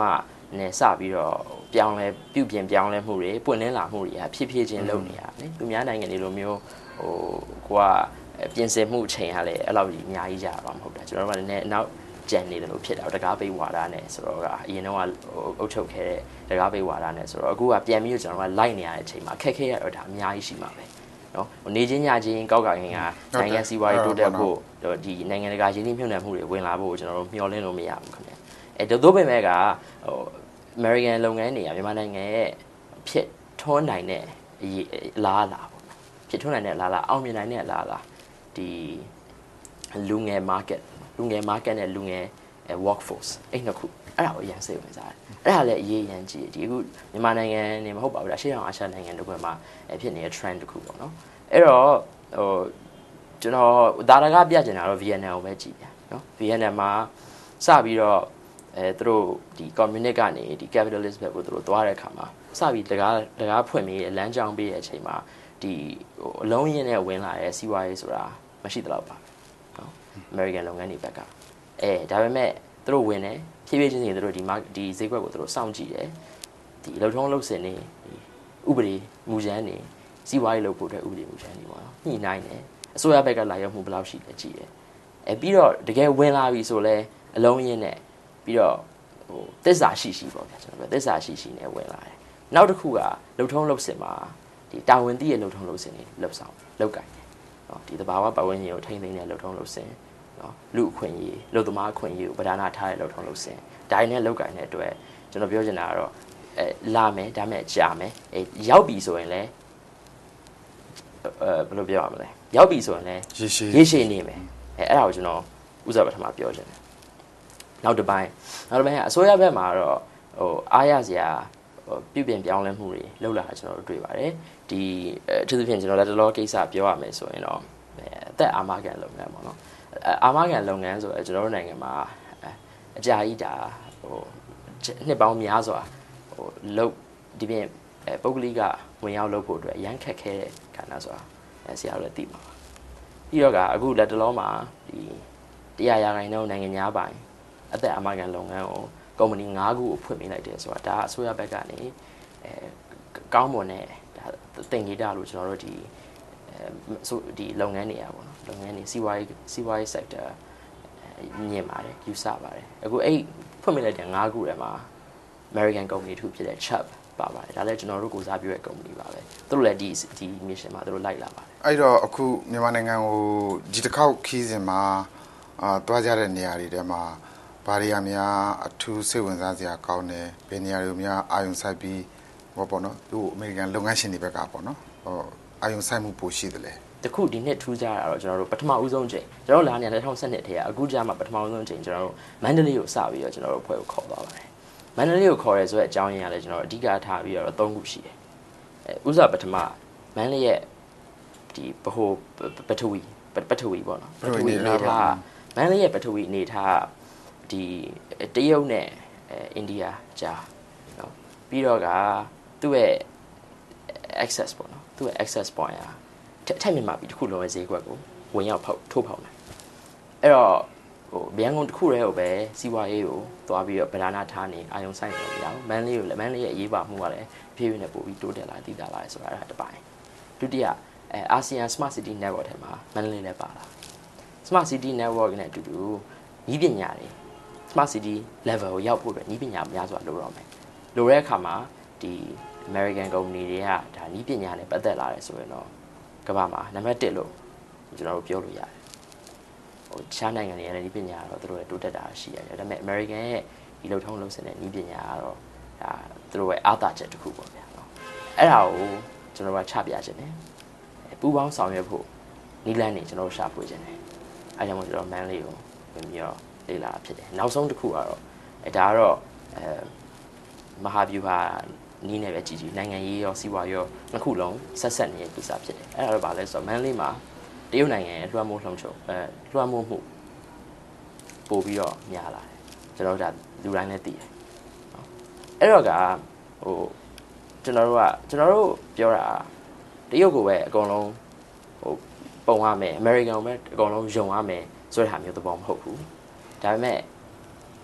နဲ့စပြီးတော့ပြောင်းလဲပြုပြင်ပြောင်းလဲမှုတွေပွင့်လင်းလာမှုတွေကဖြည်းဖြည်းချင်းလုပ်နေရတာလေသူများနိုင်ငံတွေလိုမျိုးကိုကပြင်ဆင်မှုအချိန်ကလည်းအဲ့လောက်ကြီးအများကြီးကြာတော့မဟုတ်တာကျွန်တော်တို့ကလည်းနောက်ကြံနေတယ်လို့ဖြစ်တာတကားပိတ်ဝါဒနဲ့ဆိုတော့အရင်တော့အုပ်ချုပ်ခဲ့တဲ့တကားပိတ်ဝါဒနဲ့ဆိုတော့အခုကပြန်ပြီးကျွန်တော်တို့ကလိုက်နေရတဲ့အချိန်မှာခက်ခဲရတော့ဒါအများကြီးရှိမှာပဲနော်နေချင်းညချင်းကောက်ကခင်ကနိုင်ငံစီးပွားရေးတိုးတက်ဖို့ဒီနိုင်ငံတကာရင်းနှီးမြှုပ်နှံမှုတွေဝင်လာဖို့ကျွန်တော်တို့မျှော်လင့်လို့မရဘူးခင်ဗျတို့ပေမဲ့ကAmerican လုပ်ငန်းတွေကမြန်မာနိုင်ငံရဲ့ဖြစ်ထွန်းနိုင်တဲ့အလားအလာပေါ့ဖြစ်ထွန်းနိုင်တဲ့အလားအလာအောင်မြင်နိုင်တဲ့အလားအလာဒီလူငယ် market နဲ့လူငယ် workforce အဲ့နှစ်ခုအဲ့ဒါကိုအရင်စိတ်ဝင်စားတယ်အဲ့ဒါလည်းအရေးအရင်ကြီးဒီအခုမြန်မာနိုင်ငံနေမဟုတ်ပါဘူးဒါရှေ့အောင်အာရှနိုင်ငံတို့ဘက်မှာဖြစ်နေတဲ့ trend တစ်ခုပေါ့နော်အဲ့တော့ကျွန်တော်ဒါရကပြချင်တာတော့ Vietnam ကိုပဲကြည့်ပြန်နော် Vietnam မှာစပြီးတော့သူတို့ဒီ communist ကနေဒီ capitalist ဘက်ကိုသူတို့သွားတဲ့အခါမှာစပြီးတကားဖွင့်ပြီးလမ်းကြောင်းပေးတဲ့အချိန်မှာဒီအလုံးရင်းနဲ့ဝင်လာတဲ့စီးပွားရေးဆိုတာမရှိတော့ပါနော် American လုပ်ငန်းတွေဘက်ကဒါပေမဲ့သူတို့ဝင်တယ်ဖြည်းဖြည်းချင်းသူတို့ဒီဈေးကွက်ကိုသူတို့စောင့်ကြည့်တယ်ဒီလှုပ်ထုံးလှုပ်စင်နေဥပဒေမူကြမ်းနေစီးပွားရေးလုပ်ဖို့အတွက်ဥပဒေမူကြမ်းနေပေါ့နော်ညှိနှိုင်းတယ်အစိုးရဘက်ကလာရောက်မှုဘယ်လောက်ရှိလဲကြည့်တယ်ပြီးတော့တကယ်ဝင်လာပြီဆိုလဲအလုံးရင်းနဲ့ပြီးတော့သစ္စာရှိပေါ့ဗျာကျွန်တော်ပြောသစ္စာရှိနဲ့ဝင်လာတယ်နောက်တစ်ခုကလှုပ်ထုံးလှုပ်စင်မှာဒီတာဝန်သိရဲ့လှုပ်ထုံးလှုပ်စင်တွေလှုပ်ဆောင်လှုပ်ကိုင်တယ်နော်ဒီတဘာဝပတ်ဝန်းကျင်ကိုထိန်းသိမ်းတဲ့လှုပ်ထုံးလှုပ်စင်နော်လူအခွင့်အရေးလူသမားအခွင့်အရေးကိုပဓာနာထားတဲ့လှုပ်ထုံးလှုပ်စင်ဒိုင်းနဲ့လှုပ်ကိုင်တဲ့အတွက်ကျွန်တော်ပြောချင်တာကတော့လာမယ်ဒါမဲ့ကြာမယ်ရောက်ပြီဆိုရင်လည်းဘယ်လိုပြောရမလဲရောက်ပြီဆိုရင်လည်းရေရှည်နေမယ်အဲ့ဒါကိုကျွန်တော်ဥစားပထမပြောချင်တယ်နောက်တစ်ပိုင်းကအစိုးရဘက်မှာတော့အားရစရာပြုပြင်ပြောင်းလဲမှုတွေလှုပ်လာတာကျွန်တော်တို့တွေ့ပါတယ်ဒီအထူးသဖြင့်ကျွန်တော်လက်တလောကိစ္စပြောရမယ်ဆိုရင်တော့အသက်အာမခံလုပ်ငန်းပေါ့နော်အာမခံလုပ်ငန်းဆိုတော့ကျွန်တော်တို့နိုင်ငံမှာအကြာကြီးဒါနှစ်ပေါင်းများစွာလုပ်ဒီပြင်ပုဂ္ဂလိကဝင်ရောက်လုပ်ဖို့အတွက်ရန်ခက်ခဲတဲ့ခန္ဓာဆိုတာဆရာတို့လည်းသိမှာပါပြီးတော့ကအခုလက်တလောမှာဒီ100%နိုင်ငံများပိုင်းအသက်အာမခံလုပ်ငန်းကိုကုမ္ပဏီ9ခုကိုဖွင့်ပေးလိုက်တယ်ဆိုတာဒါအစိုးရဘက်ကနေကောင်းမွန်တဲ့ဒါတင်ကြီးတာလို့ကျွန်တော်တို့ဒီလုပ်ငန်းတွေอ่ะပေါ့နော်လုပ်ငန်းတွေစီးပွားရေး sector မြင်ပါတယ်ယူဆပါတယ်အခုအဲ့ဖွင့်ပေးလိုက်တဲ့9ခုထဲမှာ American company တစ်ခုဖြစ်တဲ့ Chubb ပါပါတယ်ဒါလည်းကျွန်တော်တို့ကိုစားပြုတဲ့ company ပါပဲသူတို့လည်းဒီ mission မှာသူတို့လိုက်လာပါတယ်အဲ့တော့အခုမြန်မာနိုင်ငံကိုဒီတစ်ခေါက်ခီးစဉ်မှာတွားကြတဲ့နေရာတွေထဲမှာဘာတွေများအထူးစိတ်ဝင်စားစရာကောင်းတယ်ဘယ်နေရာတွေများအာရုံစိုက်ပြီးဟောပေါ့နော်သူအမေရိကန်လုပ်ငန်းရှင်တွေဘက်ကပေါ့နော်အာရုံစိုက်မှုပိုရှိတယ်လေတခုဒီနှစ်ထူးကြတာတော့ကျွန်တော်တို့ပထမဦးဆုံးချိန်ကျွန်တော်လာနေ2012ထဲကအခုကြာမှပထမဦးဆုံးချိန်ကျွန်တော်တို့မန္တလေးကိုစပြီးတော့ကျွန်တော်တို့ဖွဲ့ကိုခေါ်သွားပါတယ်မန္တလေးကိုခေါ်ရဲဆိုတဲ့အကြောင်းရင်းကလည်းကျွန်တော်အဓိကထားပြီးတော့3ခုရှိတယ်ဥစားပထမမန္တလေးရဲ့ဒီဘဟိုပထဝီပေါ့နော်ပထဝီအနေထားမန္တလေးရဲ့ပထဝီအနေထားဒီတရုတ်နဲ့အိန္ဒိယကြားเนาะပြီးတော့ကသူ့ရဲ့ access ပေါ့နော်သူ့ရဲ့ access point อ่ะထိုက်မြန်မာပြည်တစ်ခုလုံးရဲ့ဈေးကွက်ကိုဝင်ရောက်ထိုးဖောက်နိုင်အဲ့တော့ဗျံကုန်းတစ်ခုတည်းကိုပဲစီးပွားရေးကိုသွားပြီးတော့ဗလာနာထားနေအာယုံဆိုင်နေလို့ရအောင်မန်းလေးရဲ့အရေးပါမှုကလည်းဖြည်းဖြည်းနဲ့ပို့ပြီးတိုးတက်လာတည်တာလာဆိုတာအဲ့ဒါတစ်ပိုင်းဒုတိယASEAN Smart City Network ထဲမှာမန္တလေးလည်းပါလာ Smart City Network နဲ့အတူတူဤပညာတွေ Smart City level ကိုရောက်ဖို့အတွက်ဤပညာများစွာလိုတော့မယ်လိုတဲ့အခါမှာဒီ American company တွေကဒါဤပညာနဲ့ပတ်သက်လာတယ်ဆိုရင်တော့ကမ္ဘာမှာနံပါတ်1လို့ကျွန်တော်တို့ပြောလို့ရတယ်တခြားနိုင်ငံတွေရဲ့ဤပညာကတော့သူတို့ရဲ့တိုးတက်တာရှိရတယ်ဒါပေမဲ့ American ရဲ့ဒီလှုပ်ထုံးလှုပ်စင်တဲ့ဤပညာကတော့ဒါသူတို့ရဲ့အားသာချက်တစ်ခုပေါ့ဗျာနော်အဲ့ဒါကိုကျွန်တော်ကချပြခြင်းတယ်ပူပေါင်းဆောင်ရွက်ဖို့နီးလန်းနေကျွန်တော်ရှာဖွေခြင်းတယ်အဲကြောင့်မို့ကျွန်တော်မန်းလေးကိုဝင်ပြီးတော့လေ့လာဖြစ်တယ်နောက်ဆုံးတစ်ခုကတော့ဒါကတော့မဟာဗျူဟာနီးနေပဲကြည်နိုင်ငံရေးရောစီးပွားရေးရောနှစ်ခုလုံးဆက်ဆက်နေတဲ့ကိစ္စဖြစ်တယ်အဲ့ဒါတော့ဗာလဲဆိုတော့မန်းလေးမှာတရုတ်နိုင်ငံရဲ့လွှမ်းမိုးလှုံ့ဆော်လွှမ်းမိုးမှုပို့ပြီးတော့များလာတယ်ကျွန်တော်တို့လူတိုင်းလည်းသိတယ်အဲ့တော့ကကျွန်တော်တို့ပြောတာတရုတ်ကိုပဲအကုန်လုံးပုံရမယ် American ကိုပဲအကုန်လုံးယုံရမယ်ဆိုတဲ့ဟာမျိုးသဘောမဟုတ်ဘူးဒါပေမဲ့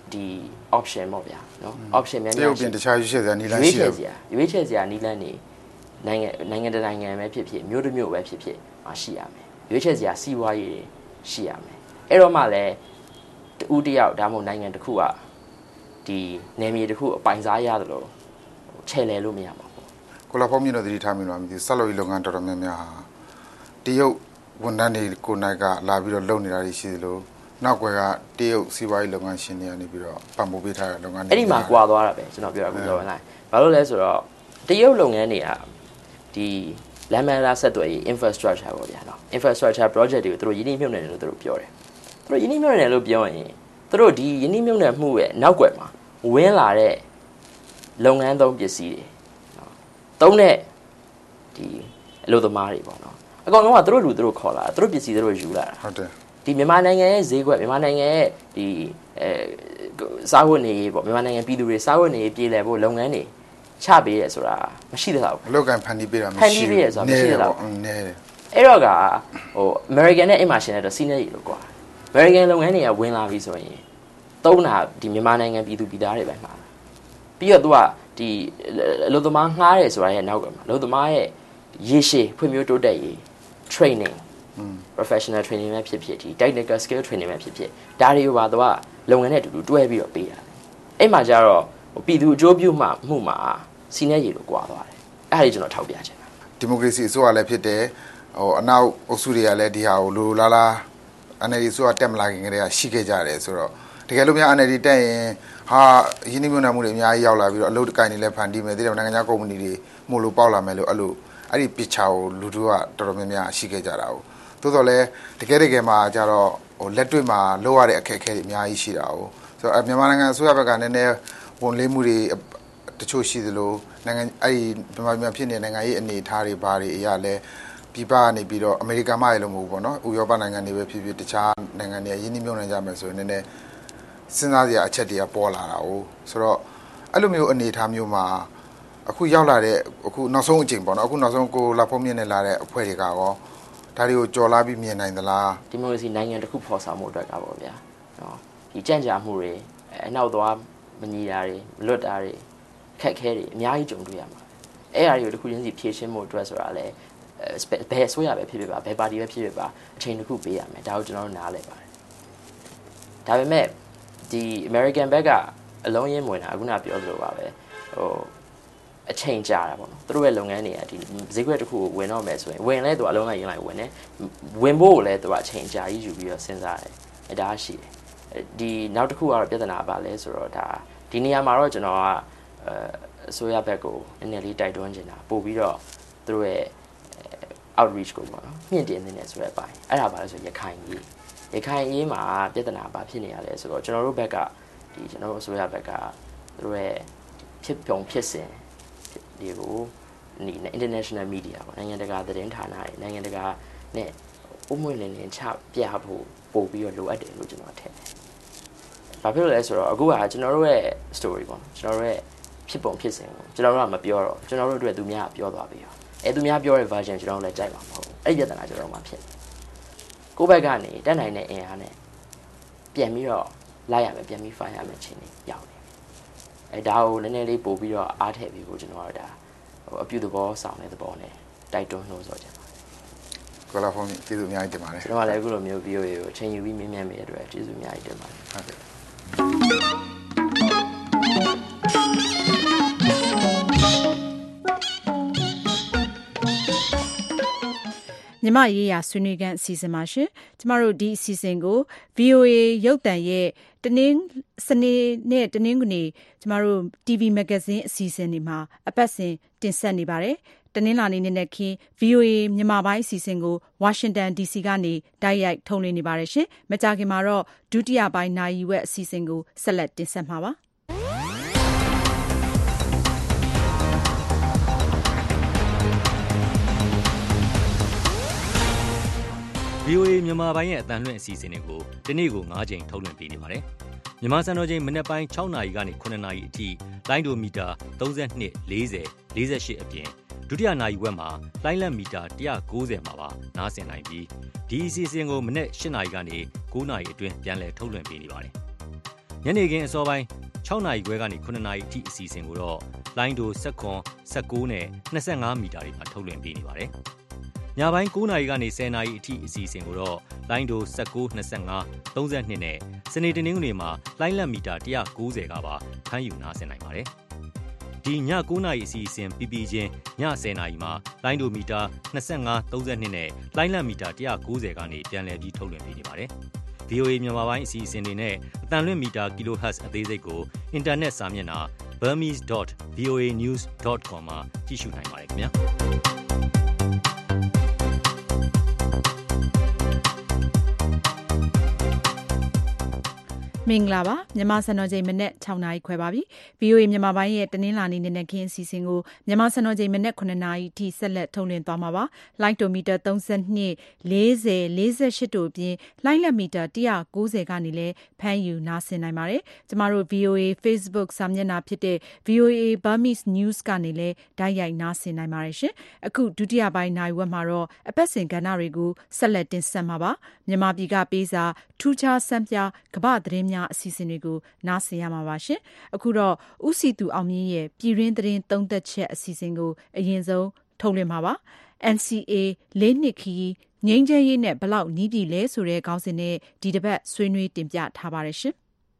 ဒီ option ပေါ့ဗျာနော် option များတရုတ်ပြင်တခြားရွေးချယ်စရာနီလန်းရှိတယ်ရွေးချယ်စရာနီလန်းနေနိုင်ငံတနိုင်ငံပဲဖြစ်ဖြစ်မြို့တစ်မြို့ပဲဖြစ်ဖြစ်ရှိရမယ်ရွေးချယ်စရာစီးပွားရေးရှိရမယ်အဲ့တော့မှလည်းတူတယောက်ဒါမှမဟုတ်နိုင်ငံတစ်ခုကဒီနယ်မြေတစ်ခုအပိုင်စားရတယ်လို့ချဲ့လဲလို့မရပါဘူးကိုလာဖောင်းမြင့်တို့သတိထားမိလို့မသိဆက်လို့လုပ်ငန်းတော်တော်များများဟာတရုတ်ဝန်ထမ်းတွေကိုနိုင်ကလာပြီးတော့လုပ်နေတာရှိသလိုနောက်ကွယ်ကတရုတ်စီးပွားရေးလုပ်ငန်းရှင်တွေကနေပြီးတော့ပံ့ပိုးပေးထားတဲ့လုပ်ငန်းတွေအဲ့ဒီမှာကွာသွားတာပဲကျွန်တော်ပြောတာကိုပြောလိုက်ဘာလို့လဲဆိုတော့တရုတ်လုပ်ငန်းတွေကဒီလမ်းမလားဆက်သွယ်ရေး infrastructure ပေါ့ဗျာနော် infrastructure project တွေကိုသူတို့ယင်းနှိမ့်မြုပ်နေတယ်လို့သူတို့ပြောတယ်သူတို့ယင်းနှိမ့်မြုပ်နေတယ်လို့ပြောရင်သူတို့ဒီယင်းနှိမ့်မြုပ်နေမှုရဲ့နောက်ကွယ်မှာဝင်လာတဲ့လုပ်ငန်းသုံးပစ္စည်းတွေနော်သုံးတဲ့ဒီအလုပ်သမားတွေပေါ့နော်အကောင်လုံးကသူတို့လူသူတို့ခေါ်လာသူတို့ပစ္စည်းသူတို့ယူလာတာဟုတ်တယ်ဒီမြန်မာနိုင်ငံရဲ့ဈေးကွက်မြန်မာနိုင်ငံရဲ့ဒီစားဝတ်နေရေးပေါ့မြန်မာနိုင်ငံပြည်သူတွေစားဝတ်နေရေးပြည်လည်ဖို့လုပ်ငန်းတွေချပေးရဲဆိုတာမရှိသလားဘူးအလုပ်ကန်ဖန်တီးပေးတာမရှိဘူးဖန်တီးပေးရဲဆိုတာမရှိသလားဘူးနည်းတယ်အဲ့တော့ကဟို American နဲ့ Imagine နဲ့တော့စီးနေရလို့ကွာ American လုပ်ငန်းတွေကဝင်လာပြီဆိုရင်သုံးတာဒီမြန်မာနိုင်ငံပြည်သူပြည်သားတွေပဲမှာပြီးတော့သူကဒီအလုပ်သမားငှားတယ်ဆိုတာရဲ့နောက်ကမှာအလုပ်သမားရဲ့ရေရှည်ဖွံ့ဖြိုးတိုးတက်ရေး training professional training ပဲဖြစ်ဖြစ်ဒီ technical skill training ပဲဖြစ်ဖြစ်ဒါတွေကိုပါသူကလုပ်ငန်းနဲ့အတူတူတွဲပြီးတော့ပေးရတယ်အဲ့မှာကျတော့ပြည်သူအကျိုးပြုမှုမှာစီးနေရလို့ကွာသွားတယ်အဲ့ဒါကြီးကျွန်တော်ထောက်ပြချင်တာဒီမိုကရေစီအစိုးရလည်းဖြစ်တယ်ဟိုအနောက်အုပ်စုတွေကလည်းဒီဟာကိုလိုလား NLD ဆိုတာတက်မလာခင်ကတည်းကရှိခဲ့ကြတယ်ဆိုတော့တကယ်လို့များ NLD တက်ရင်ဟာရင်းနှီးမြှုပ်နှံမှုတွေအများကြီးရောက်လာပြီးတော့အလုပ်ကိုင်တွေလည်းဖန်တီးမယ်ဒီတော့နိုင်ငံခြားကုမ္ပဏီတွေမို့လို့ပေါက်လာမယ်လို့အဲ့ဒီပစ်ချာကိုလူတို့ကတော်တော်များများရှိခဲ့ကြတာဟုတ်သို့တော်လည်းတကယ်မှာကျတော့ဟိုလက်တွေ့မှာလောက်ရတဲ့အခက်အခဲတွေအများကြီးရှိတာဟုတ်ဆိုတော့မြန်မာနိုင်ငံအစိုးရဘက်ကနည်းနည်းဝန်လေးမှုတွေတချို့ရှိသလိုနိုင်ငံအဲ့ဒီမြန်မာဖြစ်နေနိုင်ငံရေးအနေအထားတွေဘာတွေအရာလဲပြည်ပကနေပြီးတော့အမေရိကန်မှရလို့မဟုတ်ဘူးပေါ့နော်ဥရောပနိုင်ငံတွေပဲဖြစ်ဖြစ်တခြားနိုင်ငံတွေရင်းနှီးမြှုပ်နှံကြမယ်ဆိုရင်နည်းနည်းစဉ်းစားစရာအချက်တွေကပေါ်လာတာဟုတ်ဆိုတော့အဲ့လိုမျိုးအနေအထားမျိုးမှာအခုရောက်လာတဲ့အခုနောက်ဆုံးအချိန်ပေါ့နော်အခုနောက်ဆုံးကိုလာဖို့မြင့်နေလာတဲ့အဖွဲ့တွေကရောဒါတွေကိုကြော်လာပြီးမြင်နိုင်သလားဒီမိုကရေစီနိုင်ငံတစ်ခုဖော်ဆောင်မှုအတွက်ကပေါ့ဗျာနော်ဒီကြံ့ကြာမှုတွေအနောက်သွားမညီတာတွေမလွတ်တာတွေခက်ခဲတွေအများကြီးကြုံတွေ့ရမှာအဲ့အရာတွေကိုတစ်ခုချင်းစီဖြည့်ရှင်းမှုအတွက်ဆိုတာလဲဘယ်ဆိုရပဲဖြစ်ဖြစ်ပါဘယ်ပါတီပဲဖြစ်ဖြစ်ပါအချိန်တစ်ခုပေးရမယ်ဒါကိုကျွန်တော်တို့နားလည်ပါတယ်ဒါပေမဲ့ဒီ American ဘက်ကအလုံးရင်းဝင်တာအခုနပြောသလိုပါပဲဟိုအချိန်ကြာတာပေါ့နော်သူတို့ရဲ့လုပ်ငန်းတွေကဒီဈေးကွက်တစ်ခုကိုဝင်တော့မယ်ဆိုရင်ဝင်လဲသူအလုံးလိုက်ရင်းလိုက်ဝင်တယ်ဝင်ဖို့လည်းသူကအချိန်ကြာကြီးယူပြီးတော့စဉ်းစားတယ်အဲ့ဒါရှိတယ်ဒီနောက်တစ်ခုကတော့ပြဿနာပါလဲဆိုတော့ဒါဒီနေရာမှာတော့ကျွန်တော်ကအစိုးရဘက်ကိုနည်းနည်းလေးတိုက်တွန်းချင်တာပို့ပြီးတော့သူတို့ရဲ့ outreach ကိုပေါ့နော်မြင့်တင်နေတယ်ဆိုတဲ့အပိုင်းအဲ့ဒါပါလဲဆိုရခိုင်ရေးမှာပြဿနာပါဖြစ်နေရလဲဆိုတော့ကျွန်တော်တို့ဘက်ကဒီကျွန်တော်တို့အစိုးရဘက်ကသူတို့ရဲ့ဖြစ်စဉ်ဒီကိုဒီ international media ပေါ့နိုင်ငံတကာသတင်းဌာနတွေနိုင်ငံတကာနဲ့ဥမွေလင်းလင်းချပြဖို့ပို့ပြီးတော့လိုအပ်တယ်လို့ကျွန်တော်ထင်တယ်။ဘာဖြစ်လို့လဲဆိုတော့အခုကကျွန်တော်တို့ရဲ့ story ပေါ့ကျွန်တော်တို့ရဲ့ဖြစ်ပုံဖြစ်စဉ်ကိုကျွန်တော်တို့ကမပြောတော့ကျွန်တော်တို့အတွက်သူများပြောသွားပြီ။သူများပြောတဲ့ version ကျွန်တော်တို့လည်းကြိုက်မှာမဟုတ်ဘူး။အဲ့ဒီပြဿနာကျွန်တော်တို့မှဖြစ်တယ်။ကိုယ့်ဘက်ကနေတက်နိုင်တဲ့အင်အားနဲ့ပြန်ပြီးတော့လိုက်ရမယ်ပြန်ပြီး fire ရမယ်ချင်းနေရောက်နေ။အဲ့ဒါကိုနည်းနည်းလေးပို့ပြီးတော့အားထည့်ပြီးကိုကျွန်တော်တို့ဒါအပြုသဘောဆောင်တဲ့သဘောနဲ့တိုက်တွန်းလို့ဆိုကြတယ်။ကိုလာဖုန်းကျေးဇူးအများကြီးတင်ပါတယ်။ကျွန်တော်လည်းအခုလိုမျိုး video ကိုအချိန်ယူပြီးမြင်မြင်မိတဲ့အတွက်ကျေးဇူးအများကြီးတင်ပါတယ်။ဟုတ်ကဲ့။မြမရေးရာဆွေးနွေးခန်းအစီအစဉ်မှာရှင်ကျမတို့ဒီအစီအစဉ်ကို VOA ရုပ်သံရဲ့စနေနဲ့တနင်္ဂနွေကျမတို့ TV Magazine အစီအစဉ်တွေမှာအပတ်စဉ်တင်ဆက်နေပါတယ်တနင်္လာနေ့နဲ့ခင်း VOA မြန်မာပိုင်းအစီအစဉ်ကို Washington DC ကနေတိုက်ရိုက်ထုတ်လွှင့်နေပါတယ်ရှင်မကြာခင်မှာတော့ဒုတိယပိုင်းနာရီဝက်အစီအစဉ်ကိုဆက်လက်တင်ဆက်မှာပါ VOA မြန်မာပိုင်းရဲ့အတန်လွှင့်အစီအစဉ်တွေကိုဒီနေ့ကို9ချိန်ထုတ်လွှင့်ပေးနေပါတယ်။မြန်မာစံတော်ချိန်မနက်ပိုင်း6နာရီကနေ9နာရီအထိလိုင်းဒိုမီတာ32 40 48အပြင်ဒုတိယနာရီဝက်မှာလိုင်းလက်မီတာ190မှာပါနားဆင်နိုင်ပြီးဒီအစီအစဉ်ကိုမနက်8နာရီကနေ9နာရီအတွင်းပြန်လည်ထုတ်လွှင့်ပေးနေပါတယ်။ညနေခင်းအစောပိုင်း6နာရီခွဲကနေ9နာရီအထိအစီအစဉ်ကိုတော့လိုင်းဒို19 19နဲ့25မီတာတွေမှာထုတ်လွှင့်ပေးနေပါတယ်။ညပိုင်း9နာရီကနေ10နာရီအထိအစီအစဉ်ကိုတော့လိုင်းဒို19 25 32နဲ့စနေတနင်္ဂနွေမှာလိုင်းလက်မီတာ190ကပါဖမ်းယူနားဆင်နိုင်ပါတယ်။ဒီည9နာရီအစီအစဉ်ပြီးပြီးချင်းည10နာရီမှာလိုင်းဒိုမီတာ25 32နဲ့လိုင်းလက်မီတာ190ကနေပြန်လည်ပြီးထုတ်လွှင့်ပေးနေပါတယ်။ VOA မြန်မာပိုင်းအစီအစဉ်တွေနဲ့အတန်လွင့်မီတာ kHz အသေးစိတ်ကိုအင်တာနက်စာမျက်နှာ burmese.voanews.com မှာကြည့်ရှုနိုင်ပါတယ်ခင်ဗျာမင်္ဂလာပါမြန်မာစံတော်ချိန်မနေ့6နာရီခွဲပါပြီ VOA မြန်မာပိုင်းရဲ့တနင်္လာနေ့နေ့ခင်းအစီအစဉ်ကိုမြန်မာစံတော်ချိန်မနေ့9နာရီထိဆက်လက်ထုတ်လွှင့်သွားမှာပါလိုင်းတိုမီတာ32 40 48တို့အပြင်လိုင်းလက်မီတာ190ကနေလည်းဖမ်းယူနားဆင်နိုင်ပါတယ်ကျမတို့ VOA Facebook စာမျက်နှာဖြစ်တဲ့ VOA Burmese News ကနေလည်းဓာတ်ရိုက်နားဆင်နိုင်ပါတယ်ရှင်အခုဒုတိယပိုင်းနိုင်ဝက်မှာတော့အပတ်စဉ်ကဏ္ဍတွေကိုဆက်လက်တင်ဆက်မှာပါမြန်မာပြည်ကပေးစာထူးခြားစံပြကမ္ဘာသတင်းအစီအစဉ်တွေကိုနားဆင်ရမှာပါရှင်အခုတော့ဦးစီသူအောင်မြင့်ရဲ့ပြည်တွင်းသတင်းသုံးသက်ချက်အစီအစဉ်ကိုအရင်ဆုံးထုတ်လွှင့်မှာပါ NCA ၄နှစ်ခီးငြိမ်းချမ်းရေးနဲ့ဘလောက်နီးပြီလဲဆိုတဲ့ခေါင်းစဉ်နဲ့ဒီတစ်ပတ်ဆွေးနွေးတင်ပြထားပါတယ်ရှင်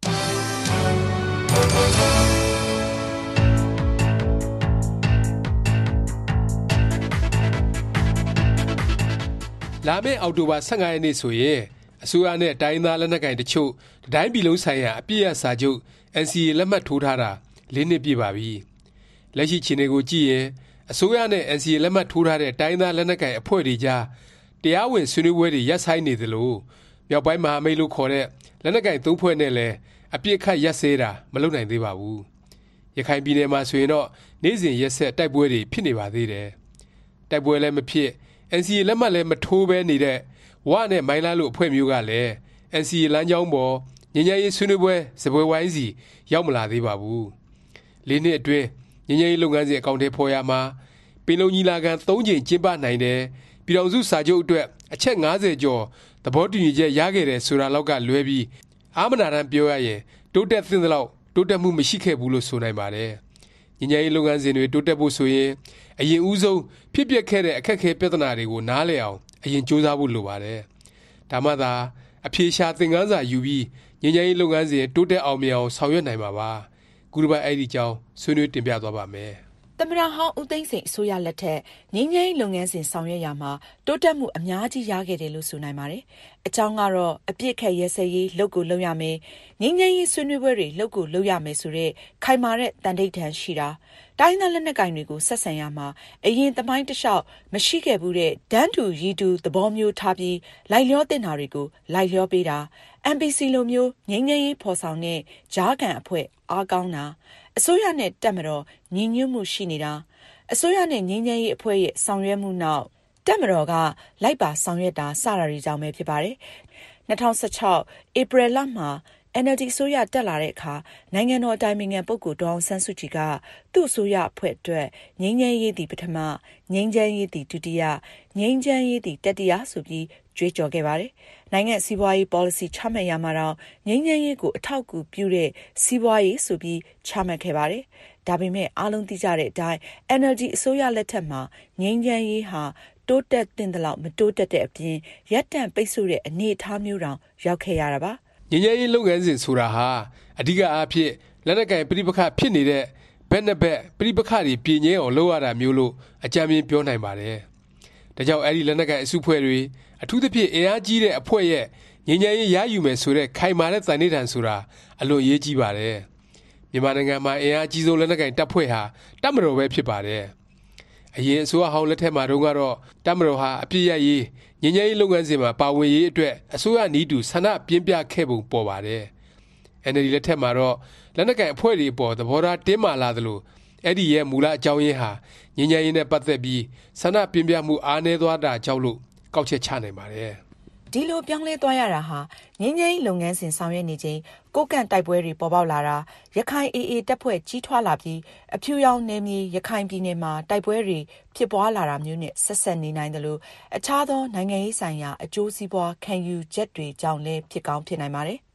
လာမယ့်အောက်တိုဘာ15ရက်နေ့ဆိုရင်အစိုးရနဲ့တိုင်းသားလက်နက်ကိုင်တချို့တိုင်းပြည်လုံးဆိုင်ရာအပြည့်အစာချုပ် NCA လက်မှတ်ထိုးထားတာ၄နှစ်ပြည့်ပါပြီ။လက်ရှိခြေနေကိုကြည့်ရင်အစိုးရနဲ့ NCA လက်မှတ်ထိုးထားတဲ့တိုင်းသားလက်နက်ကိုင်အဖွဲ့တွေကြားတရားဝင်ဆွေးနွေးပွဲတွေရပ်ဆိုင်းနေသလိုမြောက်ပိုင်းမဟာမိတ်လို့ခေါ်တဲ့လက်နက်ကိုင်၃ဖွဲ့နဲ့လည်းအပြည့်ခတ်ရပ်စဲတာမလုပ်နိုင်သေးပါဘူး။ရခိုင်ပြည်နယ်မှာဆိုရင်တော့နေ့စဉ်ရက်ဆက်တိုက်ပွဲတွေဖြစ်နေပါသေးတယ်။တိုက်ပွဲလည်းမဖြစ် NCA လက်မှတ်လည်းမထိုးဘဲနေတဲ့ဝနဲ့မိုင်းလားလို့အဖွဲ့မျိုးကလည်း NCA လမ်းကြောင်းပေါ်ငြိမ်းချမ်းရေးဆွေးနွေးပွဲစပွဲဝိုင်းစီရောက်မလာသေးပါဘူး။၄နှစ်အတွင်းငြိမ်းချမ်းရေးလုပ်ငန်းစဉ်အကောင့်ထဲပေါ်ရမှာပင်လုံညီလာခံ3ကြိမ်ကျင်းပနိုင်တယ်ပြည်ထောင်စုစာချုပ်အတွက်အချက်50ကျော်သဘောတူညီချက်ရခဲ့တယ်ဆိုတာလောက်ကလွဲပြီးအာမနာတမ်းပြောရရင်တိုးတက်သင့်သလောက်တိုးတက်မှုမရှိခဲ့ဘူးလို့ဆိုနိုင်ပါတယ်။ငြိမ်းချမ်းရေးလုပ်ငန်းစဉ်တွေတိုးတက်ဖို့ဆိုရင်အရင်ဦးဆုံးဖြစ်ပျက်ခဲ့တဲ့အခက်အခဲပြဿနာတွေကိုနားလည်အောင်အရင်စူးစမ်းဖို့လိုပါတယ်။ဒါမှသာအဖြေရှာသင်ခန်းစာယူပြီးငြိမ်းချမ်းရေးလုပ်ငန်းစဉ်တိုးတက်အောင်မြင်အောင်ဆောင်ရွက်နိုင်မှာပါ။ခုတစ်ပတ်အဲ့ဒီကြောင်းဆွေးနွေးတင်ပြသွားပါမယ်။သမ္မတဟောင်းဦးသိန်းစိန်အစိုးရလက်ထက်ငြိမ်းချမ်းရေးလုပ်ငန်းစဉ်ဆောင်ရွက်ရာမှာတိုးတက်မှုအများကြီးရခဲ့တယ်လို့ဆိုနိုင်ပါတယ်။အကြောင်းကတော့အပြစ်ခတ်ရဲစဲရေးလုပ်ကိုလုပ်ရမယ်။ငြိမ်းချမ်းရေးဆွေးနွေးပွဲတွေလုပ်ကိုလုပ်ရမယ်ဆိုတဲ့ခိုင်မာတဲ့တန်ဋိဌာန်ရှိတာ။တိုင်းသားလက်နက်ကိုင်တွေကိုဆက်ဆံရမှာအရင်သမိုင်းတစ်လျှောက်မရှိခဲ့ဘူးတဲ့ဒန်းတူရည်တူသဘောမျိုးထားပြီးလိုက်လျောတင်တာတွေကိုလိုက်လျောပေးတာ။ MPC လိုမျိုးငြိမ်းချမ်းရေးဖော်ဆောင်တဲ့ကြားခံအဖွဲ့အားကောင်းတာအစိုးရနဲ့တက်မတော်ညီညွတ်မှုရှိနေတာအစိုးရနဲ့ငြိမ်းချမ်းရေးအဖွဲ့ရဲ့ဆောင်ရွက်မှုနောက်တက်မတော်ကလိုက်ပါဆောင်ရွက်တာစတာတွေကြောင့်ပဲဖြစ်ပါတယ်။2016ဧပြီလမှာNLD အစိုးရတက်လာတဲ့အခါနိုင်ငံတော်အတိုင်ပင်ခံပုဂ္ဂိုလ်ဒေါ်အောင်ဆန်းစုကြည်ကသူ့အစိုးရအဖွဲ့အတွက်ငြိမ်းချမ်းရေးသည်ပထမငြိမ်းချမ်းရေးသည်ဒုတိယငြိမ်းချမ်းရေးသည်တတိယဆိုပြီးကြွေးကြော်ခဲ့ပါတယ်။နိုင်ငံစီးပွားရေး policy ချမှတ်ရမှာတော့ငြိမ်းချမ်းရေးကိုအထောက်အကူပြုတဲ့စီးပွားရေးဆိုပြီးချမှတ်ခဲ့ပါတယ်။ဒါပေမဲ့အားလုံးသိကြတဲ့အတိုင်း NLD အစိုးရလက်ထက်မှာငြိမ်းချမ်းရေးဟာတိုးတက်သင့်သလောက်မတိုးတက်တဲ့အပြင်ရပ်တန့်ပိတ်ဆို့တဲ့အနေအထားမျိုးတောင်ရောက်ခဲ့ရတာပါငြိမ်းချမ်းရေးလုပ်ငန်းစဉ်ဆိုတာဟာအဓိကအားဖြင့်လက်နက်ကိုင်ပဋိပက္ခဖြစ်နေတဲ့ဘက်နဲ့ဘက်ပဋိပက္ခတွေပြင်းကျဲအောင်လုပ်ရတာမျိုးလို့အကြမ်းမြင်ပြောနိုင်ပါတယ်။ဒါကြောင့်အဲ့ဒီလက်နက်ကိုင်အစုဖွဲ့တွေအထူးသဖြင့်အင်အားကြီးတဲ့အဖွဲ့ရဲ့ငြိမ်းချမ်းရေးရယူမယ်ဆိုတဲ့ခိုင်မာတဲ့တန်ဋိဌာန်ဆိုတာအလွန်အရေးကြီးပါတယ်။မြန်မာနိုင်ငံမှာအင်အားကြီးဆုံးလက်နက်ကိုင်တပ်ဖွဲ့ဟာတပ်မတော်ပဲဖြစ်ပါတယ်။အရင်အစိုးရဟောင်းလက်ထက်မှာတုန်းကတော့တပ်မတော်ဟာအပြည့်ရရေးငြိမ်းချမ်းရေးလုပ်ငန်းစဉ်မှာပါဝင်ရေးအတွက်အစိုးရနည်းတူဆန္ဒပြင်းပြခဲ့ပုံပေါ်ပါတယ်။ NLD လက်ထက်မှာတော့လက်နက်ကိုင်အဖွဲ့တွေအပေါ်သဘောထားတင်းမာလာသလိုအဲ့ဒီရဲ့မူလအကြောင်းရင်းဟာငြိမ်းချမ်းရေးနဲ့ပတ်သက်ပြီးဆန္ဒပြင်းပြမှုအားနည်းသွားတာကြောင့်လို့ကောက်ချက်ချနိုင်ပါတယ်။ဒီလိုပြောင်းလဲသွားရတာဟာငြိမ်းချမ်းရေးလုပ်ငန်းစဉ်ဆောင်ရွက်နေခြင်းကိုကန့်တိုက်ပွဲတွေပေါ်ပေါက်လာတာရခိုင် AA တပ်ဖွဲ့ကြီးထွားလာပြီးအဖြူရောင်နယ်မြေရခိုင်ပြည်နယ်မှာတိုက်ပွဲတွေဖြစ်ပွားလာတာမျိုးနဲ့ဆက်ဆက်နေနိုင်တယ်လို့အခြားသောနိုင်ငံရေးဆိုင်ရာအကျိုးစီးပွားခံယူချက်တွေကြောင့်လည်းဖြစ်ကောင်းဖြစ်နိုင်ပါတယ်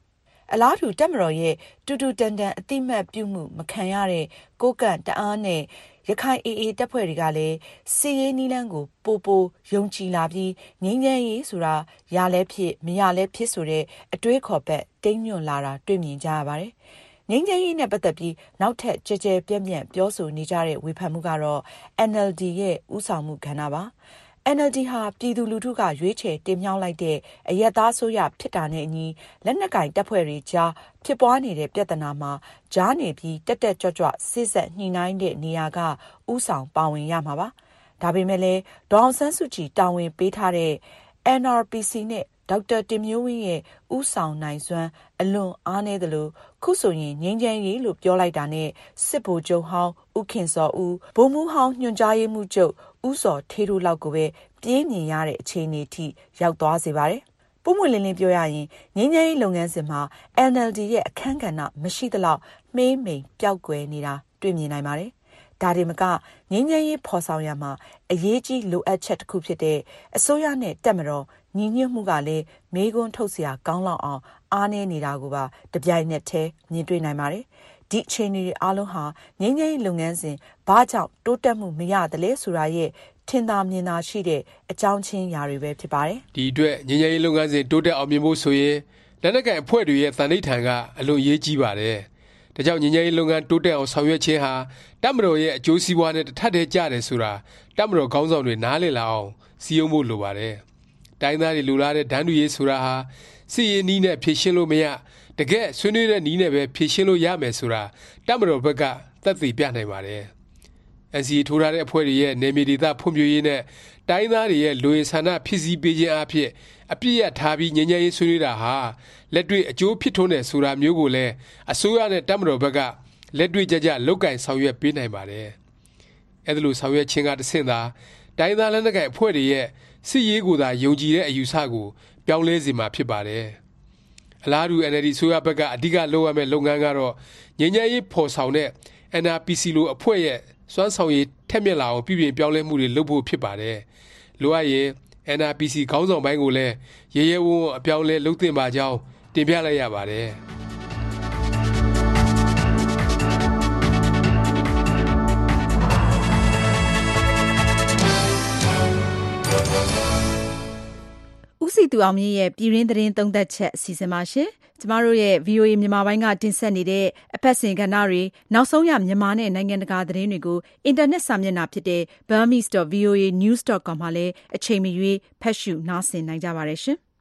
အလားတူတပ်မတော်ရဲ့တူတူတန်တန်အတိမတ်ပြုမှုမခံရတဲ့ကိုကန့်တအားနဲ့ရခိုင် AA တပ်ဖွဲ့တွေကလည်းစစ်ရေးနည်းလမ်းကိုပိုယုံကြည်လာပြီးငြိမ်းချမ်းရေးဆိုတာရလဲဖြစ်မရလဲဖြစ်ဆိုတဲ့အတွေးခေါ်ဘက်တိမ်ညွန့်လာတာတွေ့မြင်ကြရပါတယ်။ငြိမ်းချမ်းရေးနဲ့ပတ်သက်ပြီးနောက်ထပ်ကြဲကြဲပြန့်ပြန့်ပြောဆိုနေကြတဲ့ဝေဖန်မှုကတော့ NLD ရဲ့ဥဆောင်မှုကဏ္ဍပါ။ NLD ဟာပြည်သူလူထုကရွေးချယ်တင်မြှောက်လိုက်တဲ့အရပ်သားဆိုရဖြစ်တာနဲ့အညီလက်နက်ကင်တပ်ဖွဲ့တွေကြားဖြစ်ပွားနေတဲ့ပြဿနာမှာကြားနေပြီးတက်ကြွစစ်ဆက်ညှိနှိုင်းတဲ့နေရာကဥဆောင်ပါဝင်ရမှာပါ။ဒါပေမဲ့လည်းဒေါ်အောင်ဆန်းစုကြည်တာဝန်ပေးထားတဲ့ NRPC နဲ့ဒေါက်တာတင်မျိုးဝင်းရဲ့ဥဆောင်နိုင်စွမ်းအလွန်အားနည်းသလိုခုဆိုရင်ငြိမ်းချမ်းရေးလို့ပြောလိုက်တာနဲ့စစ်ဗိုလ်ချုပ်ဟောင်းဦးခင်စောဦးဗိုလ်မှူးဟောင်းညွှန်ကြားရေးမှူးချုပ်ဦးစောထေးတို့လောက်ကိုပဲပြေးမြင်ရတဲ့အခြေအနေထိရောက်သွားစေပါတယ်။ပုံမှန်လင်းလင်းပြောရရင်ငြိမ်းချမ်းရေးလုပ်ငန်းစဉ်မှာ NLD ရဲ့အခန်းကဏ္ဍမရှိသလောက်မှေးမိန်ပျောက်ကွယ်နေတာတွေ့မြင်နိုင်ပါတယ်။ဒါတင်မကငြိမ်းချမ်းရေးဖော်ဆောင်ရမှာအရေးကြီးလိုအပ်ချက်တစ်ခုဖြစ်တဲ့အစိုးရနဲ့တပ်မတော်ညီညွတ်မှုကလည်းမေးခွန်းထုတ်စရာကောင်းလောက်အောင်အားနည်းနေတာကိုပါတပြိုင်နက်တည်းမြင်တွေ့နိုင်ပါတယ်။ဒီအခြေအနေတွေအားလုံးဟာငြိမ်းချမ်းရေးလုပ်ငန်းစဉ်ဘာကြောင့်တိုးတက်မှုမရသလဲဆိုတာရဲ့ထင်သာမြင်သာရှိတဲ့အကြောင်းချင်းရာတွေပဲဖြစ်ပါတယ်။ဒီအတွက်ငြိမ်းချမ်းရေးလုပ်ငန်းစဉ်တိုးတက်အောင်မြင်ဖို့ဆိုရင်လက်နက်ကိုင်အဖွဲ့တွေရဲ့သန္နိဋ္ဌာန်ကအလွန်အရေးကြီးပါတယ်။ဒါကြောင့်ငြိမ်းချမ်းရေးလုပ်ငန်းတိုးတက်အောင်ဆောင်ရွက်ခြင်းဟာတပ်မတော်ရဲ့အကျိုးစီးပွားနဲ့တစ်ထပ်တည်းကျတယ်ဆိုတာတပ်မတော်ခေါင်းဆောင်တွေနားလည်လာအောင်စည်းရုံးဖို့လိုပါတယ်။တိုင်းသားတွေလူလာတဲ့ဒန်းတူရေးဆိုတာဟာစစ်ရေးနည်းနဲ့ဖြည့်ရှင်းလို့မရတကယ်ဆွေးနွေးတဲ့နည်းနဲ့ပဲဖြည့်ရှင်းလို့ရမယ်ဆိုတာတပ်မတော်ဘက်ကသက်သေပြနိုင်ပါတယ်။ NCA ထိုးထားတဲ့အဖွဲ့တွေရဲ့နယ်မြေဒေသဖွံ့ဖြိုးရေးနဲ့တိုင်းသားတွေရဲ့လူရင်းဆန္ဒဖြစ်စည်းပေးခြင်းအဖြစ်အပြည့်ရထားပြီးငြိမ်းချမ်းရေးဆွေးနွေးတာဟာလက်တွေ့အကျိုးဖြစ်ထွန်းတယ်ဆိုတာမျိုးကိုလည်းအစိုးရနဲ့တပ်မတော်ဘက်ကလက်တွေ့ကြလုပ်ကင်ဆောင်ရွက်ပေးနိုင်ပါတယ်။အဲ့ဒါလိုဆောင်ရွက်ခြင်းကတစ်ဆင့်သာတိုင်းသားလက်နက်ကိုင်အဖွဲ့တွေရဲ့စစ်ရေးကိုသာယုံကြည်တဲ့အယူဆကိုပြောင်းလဲစေမှာဖြစ်ပါတယ်။အလားတူ NLD ဆိုရဘက်ကအဓိကလုပ်ရမယ့်လုပ်ငန်းကတော့ငြိမ်းချမ်းရေးဖော်ဆောင်တဲ့ NRPC လိုအဖွဲ့ရဲ့စွမ်းဆောင်ရည်ထက်မြက်လာအောင်ပြုပြင်ပြောင်းလဲမှုတွေလုပ်ဖို့ဖြစ်ပါတယ်။လိုအပ်ရင် NRPC ခေါင်းဆောင်ပိုင်းကိုလည်းရဲရဲဝံ့ဝံ့အပြောင်းလဲလုပ်သင့်ပါကြောင်းတင်ပြလိုက်ရပါတယ်။ဦးစီသူအောင်မြင့်ရဲ့ပြည်ရင်းသတင်းသုံးသပ်ချက်အစီအစဉ်ပါရှင်။ကျမတို့ရဲ့ VOA မြန်မာပိုင်းကတင်ဆက်နေတဲ့အပတ်စဉ်ကဏ္ဍတွေနောက်ဆုံးရမြန်မာနဲ့နိုင်ငံတကာသတင်းတွေကိုအင်တာနက်စာမျက်နှာဖြစ်တဲ့ burmese.voanews.com မှာလည်းအချိန်မရွေးဖတ်ရှုနားဆင်နိုင်ကြပါတယ်ရှင်။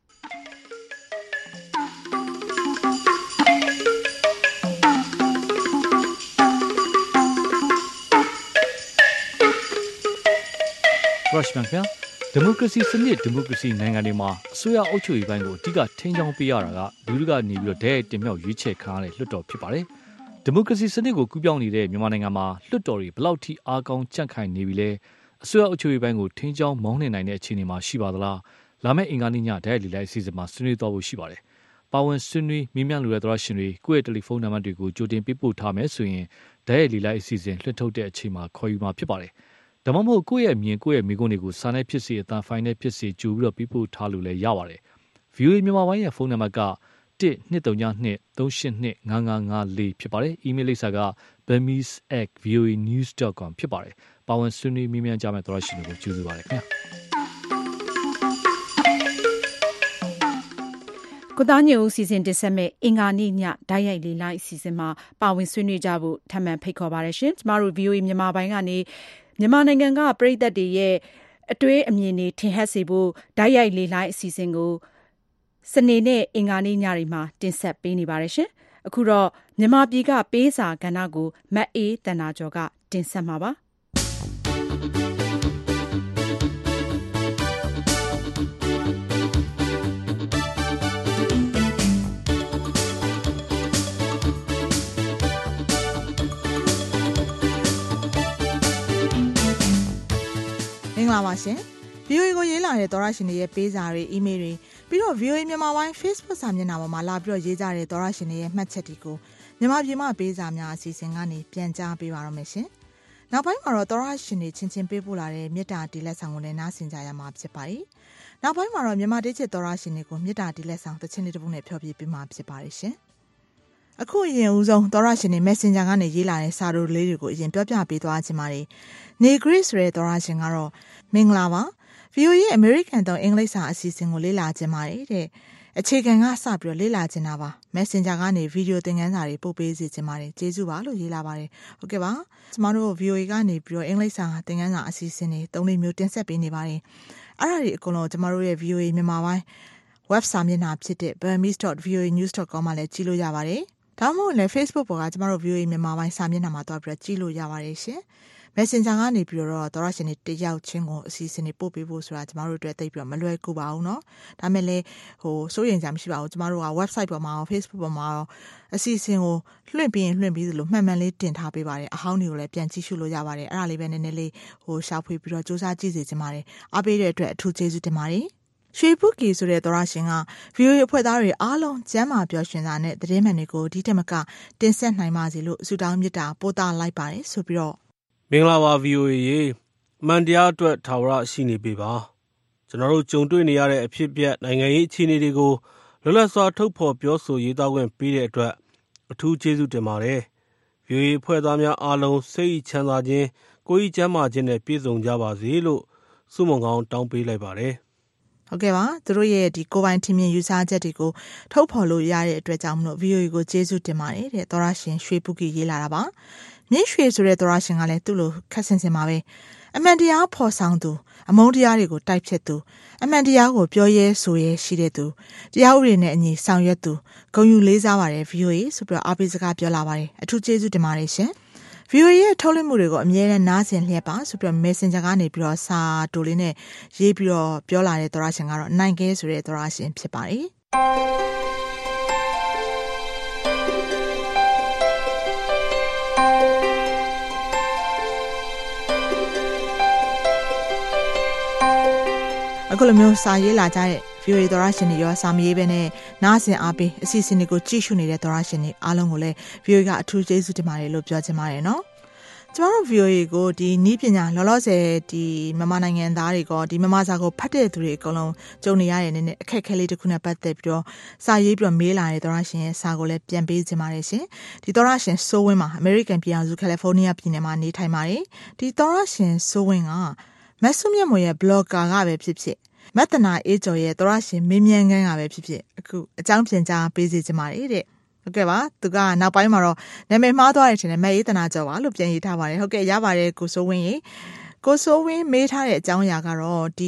ရုရှ်ခင်ဗျာဒီမိုကရေစီစနစ်ဒီမိုကရေစီနိုင်ငံတွေမှာအစိုးရအုပ်ချုပ်ရေးပိုင်းကိုအဓိကထိန်းချောင်းပေးရတာကလူထုကနေပြီးတော့ဒဲတင်မြောက်ရွေးချယ်ခံရတဲ့လွှတ်တော်ဖြစ်ပါတယ်။ဒီမိုကရေစီစနစ်ကိုကူးပြောင်းနေတဲ့မြန်မာနိုင်ငံမှာလွှတ်တော်တွေဘယ်လောက်ထိအားကောင်းကြန့်ခိုင်နေပြီလဲအစိုးရအုပ်ချုပ်ရေးပိုင်းကိုထိန်းချောင်းမောင်းနှင်နိုင်တဲ့အခြေအနေမှာရှိပါသလားလာမယ့်အင်္ဂါနေ့ညဒဲလီလိုက်အစီအစဉ်မှာဆွေးနွေးသွားဖို့ရှိပါတယ်။ပါဝင်ဆွေးနွေးမိမြန်းလူရသောရှင်တွေကိုယ့်ရဲ့တယ်လီဖုန်းနံပါတ်တွေကိုကြိုတင်ပေးပို့ထားမယ်ဆိုရင်ဒဲလီလိုက်အစီအစဉ်လွှင့်ထုတ်တဲ့အချိန်မှာခေါ်ယူမှာဖြစ်ပါတယ်။ဒါမှမဟုတ်ကိုယ့်ရဲ့မြင်ကိုယ့်ရဲ့မိကုန်းတွေကိုစာနဲ့ဖြစ်စေအတန်ဖိုင်နဲ့ဖြစ်စေကြိုပြီးတော့ပြပို့ထားလို့လည်းရပါတယ်။ VOA မြန်မာပိုင်းရဲ့ဖုန်းနံပါတ်က12323882554ဖြစ်ပါတယ်။ email လိပ်စာက burmese@voanews.com ဖြစ်ပါတယ်။ပါဝင်ဆွေးနွေးမိမြန်းကြမယ့်သောရရှင်တွေကိုကျေးဇူးပါတယ်ခင်ဗျာ။ကိုသားညိုဦးစီစဉ်တင်ဆက်မဲ့အင်္ဂါနေ့ညဓာတ်ရိုက်လေးလိုက်အစီအစဉ်မှာပါဝင်ဆွေးနွေးကြဖို့ထပ်မံဖိတ်ခေါ်ပါတယ်ရှင်။ကျမတို့ VOA မြန်မာပိုင်းကနေမြန်မာနိုင်ငံကပရိသတ်တွေရဲ့အတွေးအမြင်တွေထင်ဟပ်စေဖို့ဓာတ်ရိုက်လေးလိုက်အစီအစဉ်ကိုစနေနဲ့အင်္ဂါနေ့ညတွေမှာတင်ဆက်ပေးနေပါတယ်ရှင်။အခုတော့မြန်မာပြည်ကပေးစာကဏ္ဍကိုမတ်အေးတန်နာကျော်ကတင်ဆက်မှာပါ။မင်္ဂလာပါရှင် VOA ကိုရေးလာတဲ့သောရရှင်တွေရဲ့ပေးစာတွေ email တွေပြီးတော့ VOA မြန်မာပိုင်း Facebook စာမျက်နှာပေါ်မှာလာပြီးတော့ရေးကြတဲ့သောရရှင်တွေရဲ့မှတ်ချက်တွေကိုမြန်မာပြည်မှာပေးစာများအစီအစဉ်ကနေပြန်ကြားပေးပါရမယ်ရှင်။နောက်ပိုင်းမှာတော့သောရရှင်တွေချင်းချင်းပေးပို့လာတဲ့မေတ္တာတီလက်ဆောင်ကိုလည်းနားဆင်ကြရမှာဖြစ်ပါတယ်။နောက်ပိုင်းမှာတော့မြန်မာဒေးချစ်သောရရှင်တွေကိုမေတ္တာတီလက်ဆောင်သချင်းလေးတစ်ပုဒ်နဲ့ဖျော်ဖြေပေးမှာဖြစ်ပါတယ်ရှင်။အခုအရင်ဦးဆုံးသောရရှင်တွေ Messenger ကနေရေးလာတဲ့စာတို့လေးတွေကိုအရင်ပြောပြပေးသွားခြင်းပါတယ်။နေဂရစ်ဆိုတဲ့သောရရှင်ကတော့မင်္ဂလာပါ VOA ရဲ့ American တောင်အင်္ဂလိပ်စာအစီအစဉ်ကိုလေ့လာခြင်းပါတယ်တဲ့။အခြေခံကစပြီးလေ့လာခြင်းတာပါ။ Messenger ကနေဗီဒီယိုသင်ခန်းစာတွေပို့ပေးစီခြင်းပါတယ်။ကျေးဇူးပါလို့ရေးလာပါတယ်။ဟုတ်ကဲ့ပါ။ကျမတို့ VOA ကနေပြီးတော့အင်္ဂလိပ်စာသင်ခန်းစာအစီအစဉ်တွေ၃မျိုးတင်ဆက်ပေးနေပါတယ်။အဲ့ဒါတွေအကုန်လုံးကျမတို့ရဲ့ VOA မြန်မာပိုင်း web စာမျက်နှာဖြစ်တဲ့ burmese.voanews.com မှာလည်းကြည့်လို့ရပါတယ်။ဒါမှမဟုတ်လည်း Facebook ပေါ်ကကျမတို့ VOA မြန်မာပိုင်းစာမျက်နှာမှာတွားပြီးတော့ကြည့်လို့ရပါတယ်ရှင်။ Messenger ကနေပြီးတော့သောရရှင်တွေတယောက်ချင်းကိုအစီအစဉ်တွေပို့ပေးဖို့ဆိုတာကျမတို့အတွက်သိပြီးတော့မလွယ်ကူပါဘူးเนาะဒါမဲ့လည်းစိုးရိမ်ကြမရှိပါဘူးကျမတို့က website ပေါ်မှာ Facebook ပေါ်မှာအစီအစဉ်ကိုလွှင့်ပြီးသလိုမှန်မှန်လေးတင်ထားပေးပါတယ်အဟောင်းတွေကိုလည်းပြန်ကြည့်ရှုလို့ရပါတယ်အဲ့ဒါလေးပဲနည်းနည်းလေးရှာဖွေပြီးတော့စူးစမ်းကြည့်စေချင်ပါတယ်အားပေးတဲ့အတွက်အထူးကျေးဇူးတင်ပါတယ်ရွှေပုကီဆိုတဲ့သောရရှင်က VOA အဖွဲ့သားတွေအားလုံးကျမ်းမာပျော်ရွှင်စွာနဲ့သတင်းမှန်တွေကိုဒီတက်မကတင်ဆက်နိုင်ပါစေလို့ဆုတောင်းမေတ္တာပို့သလိုက်ပါတယ်ဆိုပြီးတော့မင်္ဂလာပါ VOA ရေအမှန်တရားအတွက်ထာဝရရှိနေပေပါကျွန်တော်တို့ကြုံတွေ့နေရတဲ့အဖြစ်အပျက်နိုင်ငံရေးအခြေအနေတွေကိုလွတ်လပ်စွာထုတ်ဖော်ပြောဆိုရေးသားခွင့်ပေးတဲ့အတွက်အထူးကျေးဇူးတင်ပါတယ် VOA အဖွဲ့သားများအားလုံးစိတ်ချမ်းသာခြင်းကိုယ်ဤကျန်းမာခြင်းနဲ့ပြည့်စုံကြပါစေလို့ဆုမွန်ကောင်းတောင်းပေးလိုက်ပါတယ်ဟုတ်ကဲ့ပါသူတို့ရဲ့ဒီကိုယ်ပိုင်ထင်မြင်ယူဆချက်တွေကိုထုတ်ဖော်လို့ရတဲ့အတွက်ကြောင့်မလို့ VOA ကိုကျေးဇူးတင်ပါတယ်တဲ့သောရရှင်ရွှေပုကီရေးလာတာပါမြင့်ရွှေဆိုတဲ့သောရရှင်ကလည်းသူ့လိုခက်ဆင်စင်ပါပဲအမှန်တရားဖော်ဆောင်သူအမုန်းတရားတွေကိုတိုက်ဖြတ်သူအမှန်တရားကိုပြောရဲဆိုရဲရှိတဲ့သူတရားဥပဒေနဲ့အညီဆောင်ရွက်သူဂုဏ်ယူလေးစားပါတယ် VOA ဆိုပြီးအားပေးစကားပြောလာပါတယ်အထူးကျေးဇူးတင်ပါတယ်ရှင်VOA ရဲ့ထုတ်လွှင့်မှုတွေကိုအမြဲတမ်းနားဆင်လျက်ပါဆိုပြီး Messenger ကနေပြီးတော့စာတိုလေးနဲ့ရေးပြီးတော့ပြောလာတဲ့သောရရှင်ကတော့နိုင်ကဲဆိုတဲ့သောရရှင်ဖြစ်ပါတယ်အခုလိုမျိုးစာရေးလာကြတဲ့ VOA သောရရှင်တွေရောစာမရေးပဲနဲ့နားဆင်အားပေးအစီအစဉ်တွေကိုကြည့်ရှုနေတဲ့သောရရှင်တွေအားလုံးကိုလည်း VOA ကအထူးကျေးဇူးတင်ပါတယ်လို့ပြောချင်ပါတယ်နော်ကျမတို့ VOA ကိုဒီနီးပညာလောလောဆယ်ဒီမြန်မာနိုင်ငံသားတွေကဒီမြန်မာစာကိုဖတ်တဲ့သူတွေအကုန်လုံးကြုံနေရတဲ့နည်းနည်းအခက်အခဲလေးတစ်ခုနဲ့ပတ်သက်ပြီးတော့စာရေးပြီးတော့မေးလာတဲ့သောရရှင်ရဲ့စာကိုလည်းပြန်ပေးချင်ပါတယ်ရှင်ဒီသောရရှင်စိုးဝင်းမှာ American ပြည်ထောင်စု California ပြည်နယ်မှာနေထိုင်ပါတယ်ဒီသောရရှင်စိုးဝင်းကမဆုမြတ်မွေရဲ့ blogger ကပဲဖြစ်ဖြစ်မတနာအေးကျော်ရဲ့သောရရှင်မင်းမြန်းခန်းကပဲဖြစ်ဖြစ်အခုအကြောင်းပြန်ကြားပေးစီချင်ပါတယ်တဲ့ဟုတ်ကဲ့ပါသူကနောက်ပိုင်းမှာတော့နာမည်မှားသွားတယ်ထင်တယ်မအေးတနာကျော်ပါလို့ပြန်ရေးထားပါတယ်ဟုတ်ကဲ့ရပါတယ်ကိုစိုးဝင်းရေကိုစိုးဝင်းမေးထားတဲ့အကြောင်းအရာကတော့ဒီ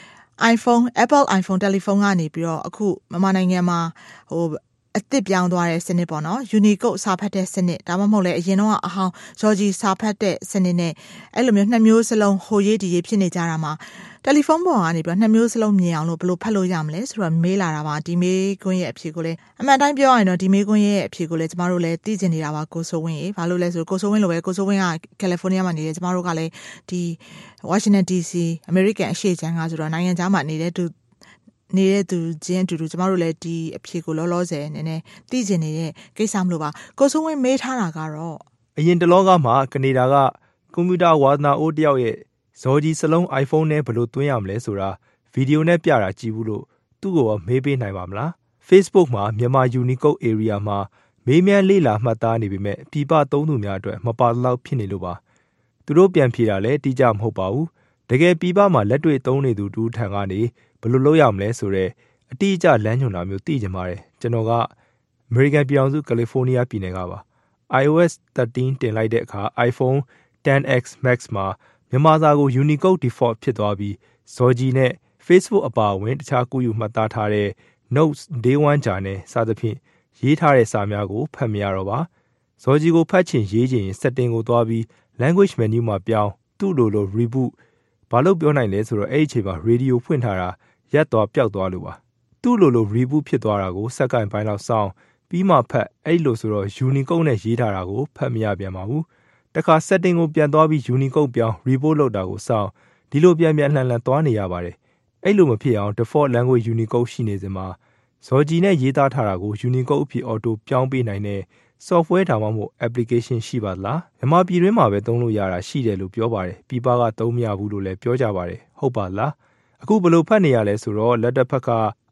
Apple iPhone တယ်လီဖုန်းကနေပြီးတော့အခုမြန်မာနိုင်ငံမှာအသစ်ပြောင်းသွားတဲ့စနစ်ပေါ့နော် Unicode စာဖတ်တဲ့စနစ်ဒါမှမဟုတ်လေအရင်တော့အဟောင်း Georgie စာဖတ်တဲ့စနစ်နဲ့အဲ့လိုမျိုးနှစ်မျိုးစလုံးဟိုရေးဒီရေးဖြစ်နေကြတာမှာတယ်လီဖုန်းပေါ်ကနေပြီးနှစ်မျိုးစလုံးမြင်အောင်လို့ဘယ်လိုဖတ်လို့ရမလဲဆိုတော့မေးလာတာပါဒီမေးခွန်းရဲ့အဖြေကိုလည်းအမှန်တိုင်းပြောရရင်တော့ဒီမေးခွန်းရဲ့အဖြေကိုလည်းကျမတို့လည်းသိကျင်နေတာပါကိုစိုးဝင်းရေဘာလို့လဲဆိုကိုစိုးဝင်းလိုပဲကိုစိုးဝင်းကကယ်လီဖိုးနီးယားမှာနေတယ်ကျမတို့ကလည်းဒီ Washington DC American အရှေ့ခြမ်းကဆိုတော့နိုင်ငံခြားမှာနေတဲ့သူချင်းအတူတူကျမတို့လည်းဒီအဖြေကိုလောလောဆယ်နည်းနည်းသိကျင်နေတဲ့ကိစ္စမလို့ပါကိုစိုးဝင်းမေးထားတာကတော့အရင်တလောကမှာကနေဒါကကွန်ပျူတာဝါသနာအိုးတယောက်ရဲ့ဇော်ကြီးစလုံး iPhone နဲ့ဘယ်လိုသွင်းရမလဲဆိုတာဗီဒီယိုနဲ့ပြတာကြည့်ဘူးလို့သူ့ကိုမေးပေးနိုင်ပါမလား Facebook မှာမြန်မာ Unicode Area မှာမေးမြန်းလေ့လာမှတ်သားနေပေမဲ့ပြည်ပသုံးသူများအတွက်မပါတော့ဖြစ်နေလို့ပါသူတို့ပြန်ဖြေတာလည်းတိကျမဟုတ်ပါဘူးတကယ်ပြည်ပမှာလက်တွေ့သုံးနေသူတူထံကနေဘယ်လိုလုပ်ရမလဲဆိုတော့အတိအကျလမ်းညွှန်တာမျိုးသိကြပါတယ်ကျွန်တော်က American ပြည်ထောင်စု California ပြည်နယ်ကပါ iOS 13 တင်လိုက်တဲ့အခါ iPhone XS Max မှာမြန်မာစာကို Unicode Default ဖြစ်သွားပြီးဇော်ကြီးနဲ့ Facebook အပါအဝင်တခြားကူးယူမှတ်သားထားတဲ့ Notes Day 1 Journal စသဖြင့်ရေးထားတဲ့စာများကိုဖတ်မရတော့ပါဇော်ကြီးကိုဖတ်ချင်ရေးချင် setting ကိုသွားပြီး language menu မှာပြောင်းသူ့လို reboot ဘာလို့ပြောနိုင်လဲဆိုတော့အဲ့ဒီအချိန်မှာ radio ဖွင့်ထားတာရပ်သွားပျောက်သွားလို့ပါသူ့လို reboot ဖြစ်သွားတာကိုစက္ကန့်ပိုင်းလောက်စောင့်ပြီးမှဖတ်အဲ့လိုဆိုတော့ Unicode နဲ့ရေးထားတာကိုဖတ်မရပြန်ပါဘူးတခါ setting ကိုပြန်သွားပြီး Unicode ပြောင်း reboot လုပ်တာကိုစောင့်ဒီလိုပြန်လှန်သွားနေရပါတယ်အဲ့လိုမဖြစ်အောင် default language Unicode ရှိနေစမှာဇော်ကြီးနဲ့ရေးသားထားတာကို Unicode အဖြစ် auto ပြောင်းပေးနိုင်တဲ့ software ဒါမှမဟုတ် application ရှိပါလားမြန်မာပြည်တွင်းမှာပဲသုံးလို့ရတာရှိတယ်လို့ပြောပါတယ်ပြည်ပကသုံးမရဘူးလို့လည်းပြောကြပါတယ်ဟုတ်ပါလားအခုဘယ်လိုဖတ်နေရလဲဆိုတော့လက်တစ်ဖက်က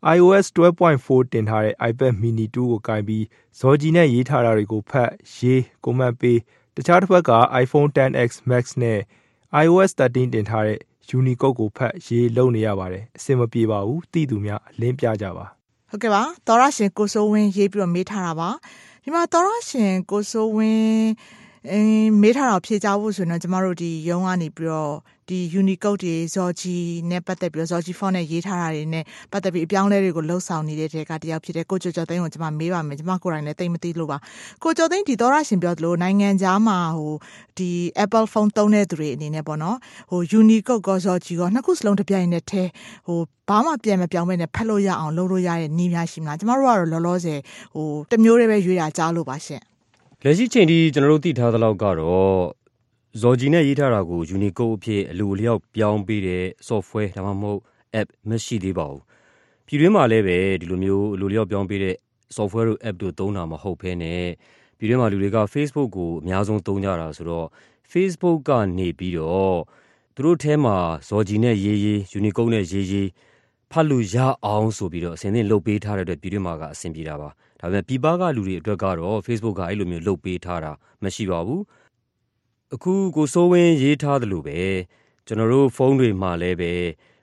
iOS 12.4 တင်ထားတဲ့ iPad mini 2ကိုကိုင်ပြီးဇော်ကြီးနဲ့ရေးထားတာတွေကိုဖတ်ရေးကွန်မန့်ပေးတခြားတစ်ဖက်က iPhone XS Max နဲ့ iOS 13တင်ထားတဲ့ Unicode ကိုဖတ်ရေးလုပ်နေရပါတယ်အဆင်မပြေပါဘူးသိသူများအလင်းပြကြပါဟုတ်ကဲ့ပါသောရရှင်ကိုစိုးဝင်းရေးပြီးတော့မေးထားတာပါဒီမှာသောရရှင်ကိုစိုးဝင်းမေးထားတာဖြေကြဖို့ဆိုရင်တော့ကျမတို့ဒီရုံးကနေပြီးတော့ဒီ Unicode တွေဇော်ကြီးနဲ့ပတ်သက်ပြီးတော့ဇော်ကြီး font နဲ့ရေးထားတာတွေနဲ့ပတ်သက်ပြီးအပြောင်းလဲတွေကိုလှုပ်ဆောင်နေတဲ့တဲကတယောက်ဖြစ်တဲ့ကိုကျော်ကျော်သိန်းကိုကျမမေးပါမယ်ကျမကိုယ်တိုင်လည်းသိမသိလို့ပါကိုကျော်သိန်းဒီသောရရှင်ပြောသလိုနိုင်ငံခြားမှာဒီ Apple phone သုံးတဲ့သူတွေအနေနဲ့ပေါ့နော်Unicode ကောဇော်ကြီးကောနှစ်ခုစလုံးတစ်ပြိုင်နက်တည်းဘာမှပြန်မပြောင်းပဲနဲ့ဖတ်လို့ရအောင်လုပ်လို့ရတဲ့နည်းများရှိမလားကျမတို့ကတော့လောလောဆယ်တစ်မျိုးတည်းပဲရွေးတာကြားလို့ပါရှင့်လက်ရှိချိန်ဒီကျွန်တော်တို့သိထားသလောက်ကတော့ဇော်ကြီးနဲ့ရေးထားတာကို Unicode အဖြစ်အလိုအလျောက်ပြောင်းပေးတဲ့ software ဒါမှမဟုတ် app မရှိသေးပါဘူးပြည်တွင်းမှာလည်းပဲဒီလိုမျိုးအလိုလျောက်ပြောင်းပေးတဲ့ software တို့ app တို့သုံးတာမဟုတ်ဘဲနဲ့ပြည်တွင်းမှာလူတွေက Facebook ကိုအများဆုံးသုံးကြတာဆိုတော့ Facebook ကနေပြီးတော့သူတို့ထဲမှာဇော်ကြီးနဲ့ရေး Unicode နဲ့ရေးဖတ်လို့ရအောင်ဆိုပြီးတော့အစဉ်သင့်လုပ်ပေးထားတဲ့အတွက်ပြည်တွင်းမှာကအဆင်ပြေတာပါဒါပေမဲ့ပြည်ပကလူတွေအတွက်ကတော့ Facebook ကအဲ့လိုမျိုးလုပ်ပေးထားတာမရှိပါဘူးအခုကိုစိုးဝင်းရေးထားတယ်လို့ပဲကျွန်တော်တို့ဖုန်းတွေမှာလည်းပဲ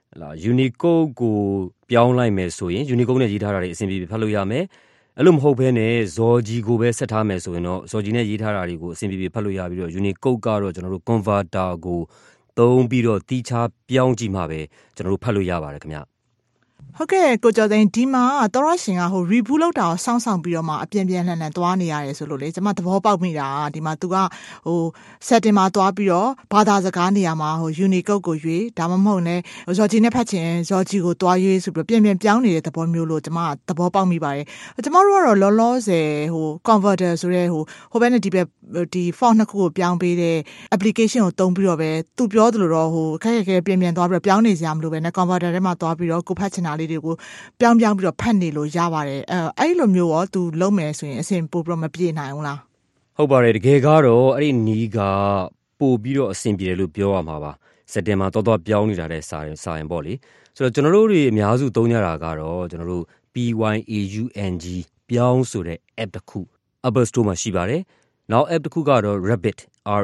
Unicode ကိုပြောင်းလိုက်မယ်ဆိုရင် Unicode နဲ့ရေးထားတာတွေအဆင်ပြေဖတ်လို့ရမယ်အဲ့လိုမဟုတ်ဘဲနဲ့ဇော်ကြီးကိုပဲဆက်ထားမယ်ဆိုရင်တော့ဇော်ကြီးနဲ့ရေးထားတာတွေကိုအဆင်ပြေဖတ်လို့ရပြီးတော့ Unicode ကတော့ကျွန်တော်တို့ converter ကိုသုံးပြီးတော့တီးခြားပြောင်းကြည့်မှပဲကျွန်တော်တို့ဖတ်လို့ရပါတယ်ခင်ဗျဟုတ်ကဲ့ကိုကျော်သိန်းဒီမှာသောရရှင်ကreboot လုပ်တာကိုစောင့်ဆောင်ပြီးတော့မှအပြန်လှန်သွားနေရတယ်ဆိုလို့လေကျွန်မသဘောပေါက်မိတာဒီမှာသူကsetting မှာသွားပြီးတော့ဘာသာစကားနေရာမှာUnicode ကိုရွေးဒါမှမဟုတ်လည်းဇော်ကြီးနဲ့ဖတ်ချင်ဇော်ကြီးကိုသွားရွေးဆိုပြီးပြန်ပြောင်းနေတဲ့သဘောမျိုးလို့ကျွန်မသဘောပေါက်မိပါတယ်ကျွန်မတို့ကတော့လောလောဆယ် converter ဆိုတဲ့ဟိုဘက်နဲ့ဒီဘက်ဒီ font နှစ်ခုကိုပြောင်းပေးတဲ့ application ကိုသုံးပြီးတော့ပဲသူပြောသလိုတော့ခက်ခဲပြန်သွားပြီးတော့ပြောင်းနေစရာမလိုပဲနဲ့ converter ထဲမှာသွားပြီးတော့ကိုဖတ်ချင်တာလေးတွေကိုပြောင်းပြီးတော့ဖတ်နေလို့ရပါတယ်အဲ့လိုမျိုးရောသူလုံးမယ်ဆိုရင်အဆင်ပို့ပြီးတော့မပြေနိုင်ဘူးလားဟုတ်ပါတယ်တကယ်ကတော့အဲ့ဒီနီးကပို့ပြီးတော့အဆင်ပြေတယ်လို့ပြောရမှာပါစက်တင်မှာတော့ပြောင်းနေတာတဲ့စာရင်ပေါ့လေဆိုတော့ကျွန်တော်တို့တွေအများစုသုံးကြတာကတော့ကျွန်တော်တို့ PYAUNG ပြောင်းဆိုတဲ့ app တစ်ခု Apple Store မှာရှိပါတယ်နောက် app တစ်ခုကတော့ Rabbit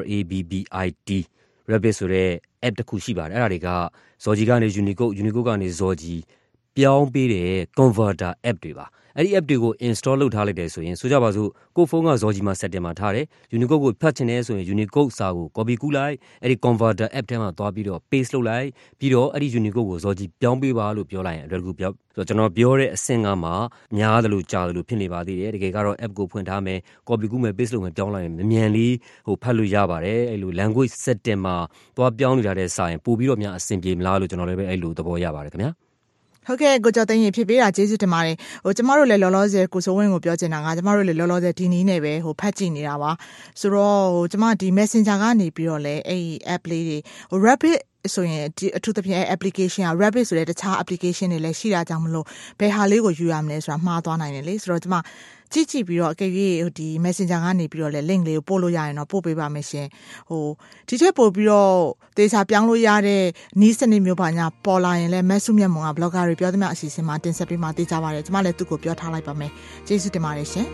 Rabbit ဆိုတဲ့ app တစ်ခုရှိပါတယ်အဲ့ဒါတွေကဇော်ကြီးကနေ Unicode ကနေဇော်ကြီးပြောင်းပေးတဲ့ converter app တွေပါအဲ့ဒီ app တွေကို install လုပ်ထားလိုက်တယ်ဆိုရင်ဆိုကြပါစို့ကိုဖုန်းကဇော်ကြီးမှာ setting မှာထားတယ် Unicode ကိုဖတ်ချင်တယ်ဆိုရင် Unicode စာကို copy ကူးလိုက်အဲ့ဒီ converter app ထဲမှာသွားပြီးတော့ paste လုပ်လိုက်ပြီးတော့အဲ့ဒီ Unicode ကိုဇော်ကြီးပြောင်းပေးပါလို့ပြောလိုက်ရင်အလွယ်တကူပြောဆိုတော့ကျွန်တော်ပြောတဲ့အဆင့်ကမှများတယ်လို့ကြားတယ်လို့ဖြစ်နေပါသေးတယ်တကယ်ကတော့ app ကိုဖွင့်ထားမယ် copy ကူးမယ် paste လုပ်မယ်ပြောင်းလိုက်ရင်မြန်လေးဖတ်လို့ရပါတယ်အဲ့လို language setting မှာသွားပြောင်းနေတာတဲ့စာရင်ပို့ပြီးတော့များအဆင်ပြေမလားလို့ကျွန်တော်လည်းပဲအဲ့လိုသဘောရပါတယ်ခင်ဗျာဟုတ်ကဲ့ကိုကျော်သိန်းရေဖြစ်ပေးတာကျေးဇူးတင်ပါတယ်ကျမတို့လည်းလောလောဆယ်ကိုစိုးဝင်းကိုပြောချင်တာကကျမတို့လည်းလောလောဆယ်ဒီနည်းနဲ့ပဲဖတ်ကြည့်နေတာပါဆိုတော့ကျမဒီ Messenger ကနေပြီးတော့လည်းအဲ့ app လေးတွေRabbit ဆိုရင်ဒီအထူးသဖြင့် application က Rabbit ဆိုတဲ့တခြား application တွေလည်းရှိတာကြောင့်မလို့ဘယ်ဟာလေးကိုယူရမလဲဆိုတာမှားသွားနိုင်တယ်လေဆိုတော့ကျမကြည့်ပြီးတော့အကယ်၍ဒီ Messenger ကနေပြီးတော့လည်း link လေးကိုပို့လို့ရရင်တော့ပို့ပေးပါမယ်ရှင်ဒီထက်ပို့ပြီးတော့ဒေတာပြောင်းလို့ရတဲ့နီးစနစ်မျိုးပါညာပေါ်လာရင်လည်းမက်ဆုမြတ်မွန်က blogger တွေပြောသမျှအစီအစဉ်မှာတင်ဆက်ပေးမှသိကြပါတယ်ကျမလည်းသူ့ကိုပြောထားလိုက်ပါမယ်ကျေးဇူးတင်ပါတယ်ရှင်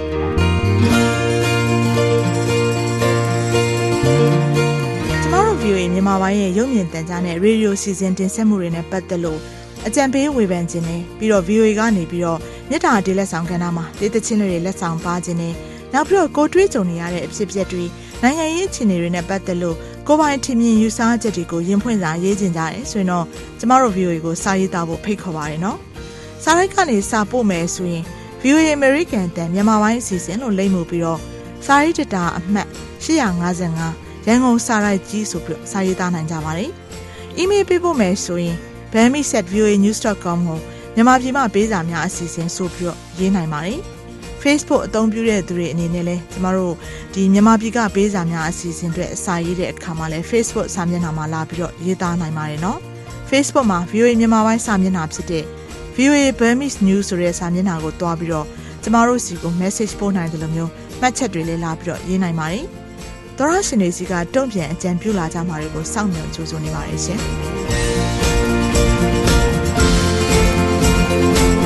ကျမတို့ VOA မြန်မာပိုင်းရဲ့ရုပ်မြင်သံကြားနဲ့ radio စီစဉ်တင်ဆက်မှုတွေနဲ့ပတ်သက်လို့အကြံပေးဝေဖန်ခြင်းနဲ့ပြီးတော့ VOA ကနေပြီးတော့မြေတားဒေးလက်ဆောင်ကဏ္ဍမှာဒေသချင်းတွေလက်ဆောင်ပါခြင်းနဲ့နောက်ပြီးတော့ကိုတွေးကြုံနေရတဲ့အဖြစ်အပျက်တွေနိုင်ငံရေးအခြေအနေတွေနဲ့ပတ်သက်လို့ကိုပိုင်ထင်မြင်ယူဆချက်တွေကိုရင်ဖွင့်စာရေးခြင်းကြတယ်ဆိုရင်တော့ကျမတို့ VOA ကိုစာရေးသားဖို့ဖိတ်ခေါ်ပါရနော်စာရိုက်ကနေစာပို့မယ်ဆိုရင် VOA American တန်မြန်မာပိုင်းအစီအစဉ်လို့လိမ့်မှုပြီးတော့စာရေးတတာအမှတ်855ရန်ကုန်စာရိုက်ကြီးဆိုပြီးစာရေးသားနိုင်ကြပါတယ်။ email ပေးဖို့မယ်ဆိုရင်bami@voanews.com ကိုမြန်မာပြည်မှာပေးစာများအစီအစဉ်ဆိုပြီးတော့ရေးနိုင်ပါတယ်။ Facebook အသုံးပြုတဲ့သူတွေအနေနဲ့လည်းကျမတို့ဒီမြန်မာပြည်ကပေးစာများအစီအစဉ်တွေအစာရေးတဲ့အခါမှာလည်း Facebook စာမျက်နှာမှာလာပြီးတော့ရေးသားနိုင်ပါတယ်နော်။ Facebook မှာ VOA မြန်မာပိုင်းစာမျက်နှာဖြစ်တဲ့ VOA Burmese News ဆိုတဲ့စာမျက်နှာကိုတွားပြီးတော့ကျမတို့စီကို message ပို့နိုင်တယ်လို့မျိုးမှတ်ချက်တွေလည်းလာပြီးတော့ရေးနိုင်ပါတယ်။သောရရှင်တွေစီကတုံ့ပြန်အကြံပြုလာကြမှာတွေကိုစောင့်မျှော်ကြိုးစားနေပါတယ်ရှင်။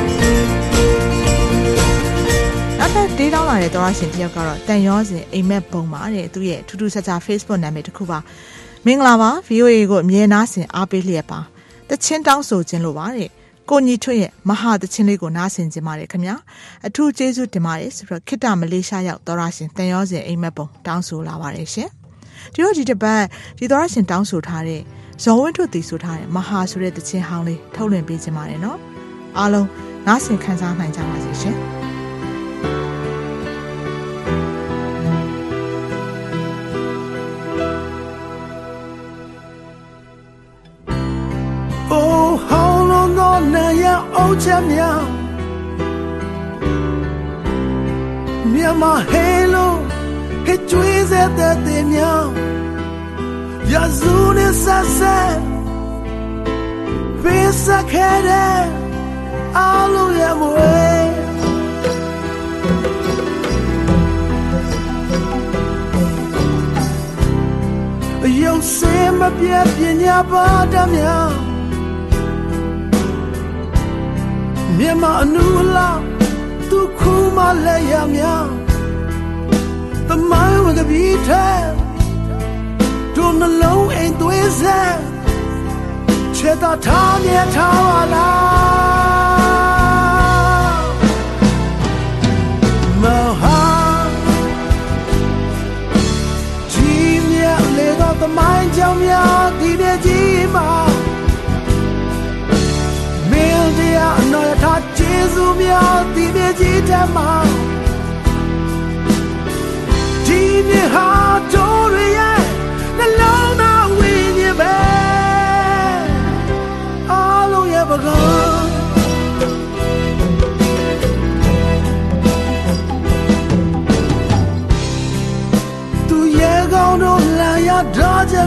ဖက်ဒေးတောင်းလာတဲ့သောရရှင်တယောက်ကတော့တန်ရောစဉ်အိမ်မက်ပုံပါတဲ့သူရဲ့ထူးထူးခြားခြား Facebook နာမည်တစ်ခုပါမင်္ဂလာပါ VOA ကိုအမြဲနားဆင်အားပေးလျက်ပါတချင်းတောင်းဆိုခြင်းလို့ပါတဲ့ကိုညီထွတ်ရဲ့မဟာတချင်းလေးကိုနားဆင်ခြင်းပါတယ်ခင်ဗျာအထူးကျေးဇူးတင်ပါတယ်ဆိုတော့ခိတ္တမလေးရှားရောက်သောရရှင်တန်ရောစဉ်အိမ်မက်ပုံတောင်းဆိုလာပါတယ်ရှင်ဒီတော့ဒီတစ်ပတ်ဒီသောရရှင်တောင်းဆိုထားတဲ့ဇော်ဝင်းထွတ်တီဆိုထားတဲ့မဟာဆိုတဲ့တချင်းဟောင်းလေးထုတ်လွှင့်ပေးခြင်းပါတယ်နော်အားလုံးနားဆင်ခံစားနိုင်ကြပါစေရှင်အိုးချက်မြောင်မြန်မာဟဲလိုဟဲကျွေးစေတဲ့တင်မြောင်ရာဇူနဲ့ဆက်ဆက်ပေးစခဲ့တဲ့အားလုံးရဲ့မွေရုပ်စင်မပြတ်ပညာပါတမြောင်မြန်မာအနူလာသူခုမလဲရမြတမိုင်းဝကပီးထဲတို့နှလုံးအိမ်သွေးဆက်ချေတာထားမြဲထားပါလားမဟာကြီးမြတ်လေတော့တမိုင်းကြောင်များဒီနေ့ကြီးမှာအနော်ရထားကျေးဇူးများဒီမြေကြီးထဲမှာဒီမြေဟာတို့ရဲ့နှလုံးသားဝိညာဉ်ပဲအားလုံးရဲ့ပကောသူရဲ့ကောင်းတို့လာရတော့ကြ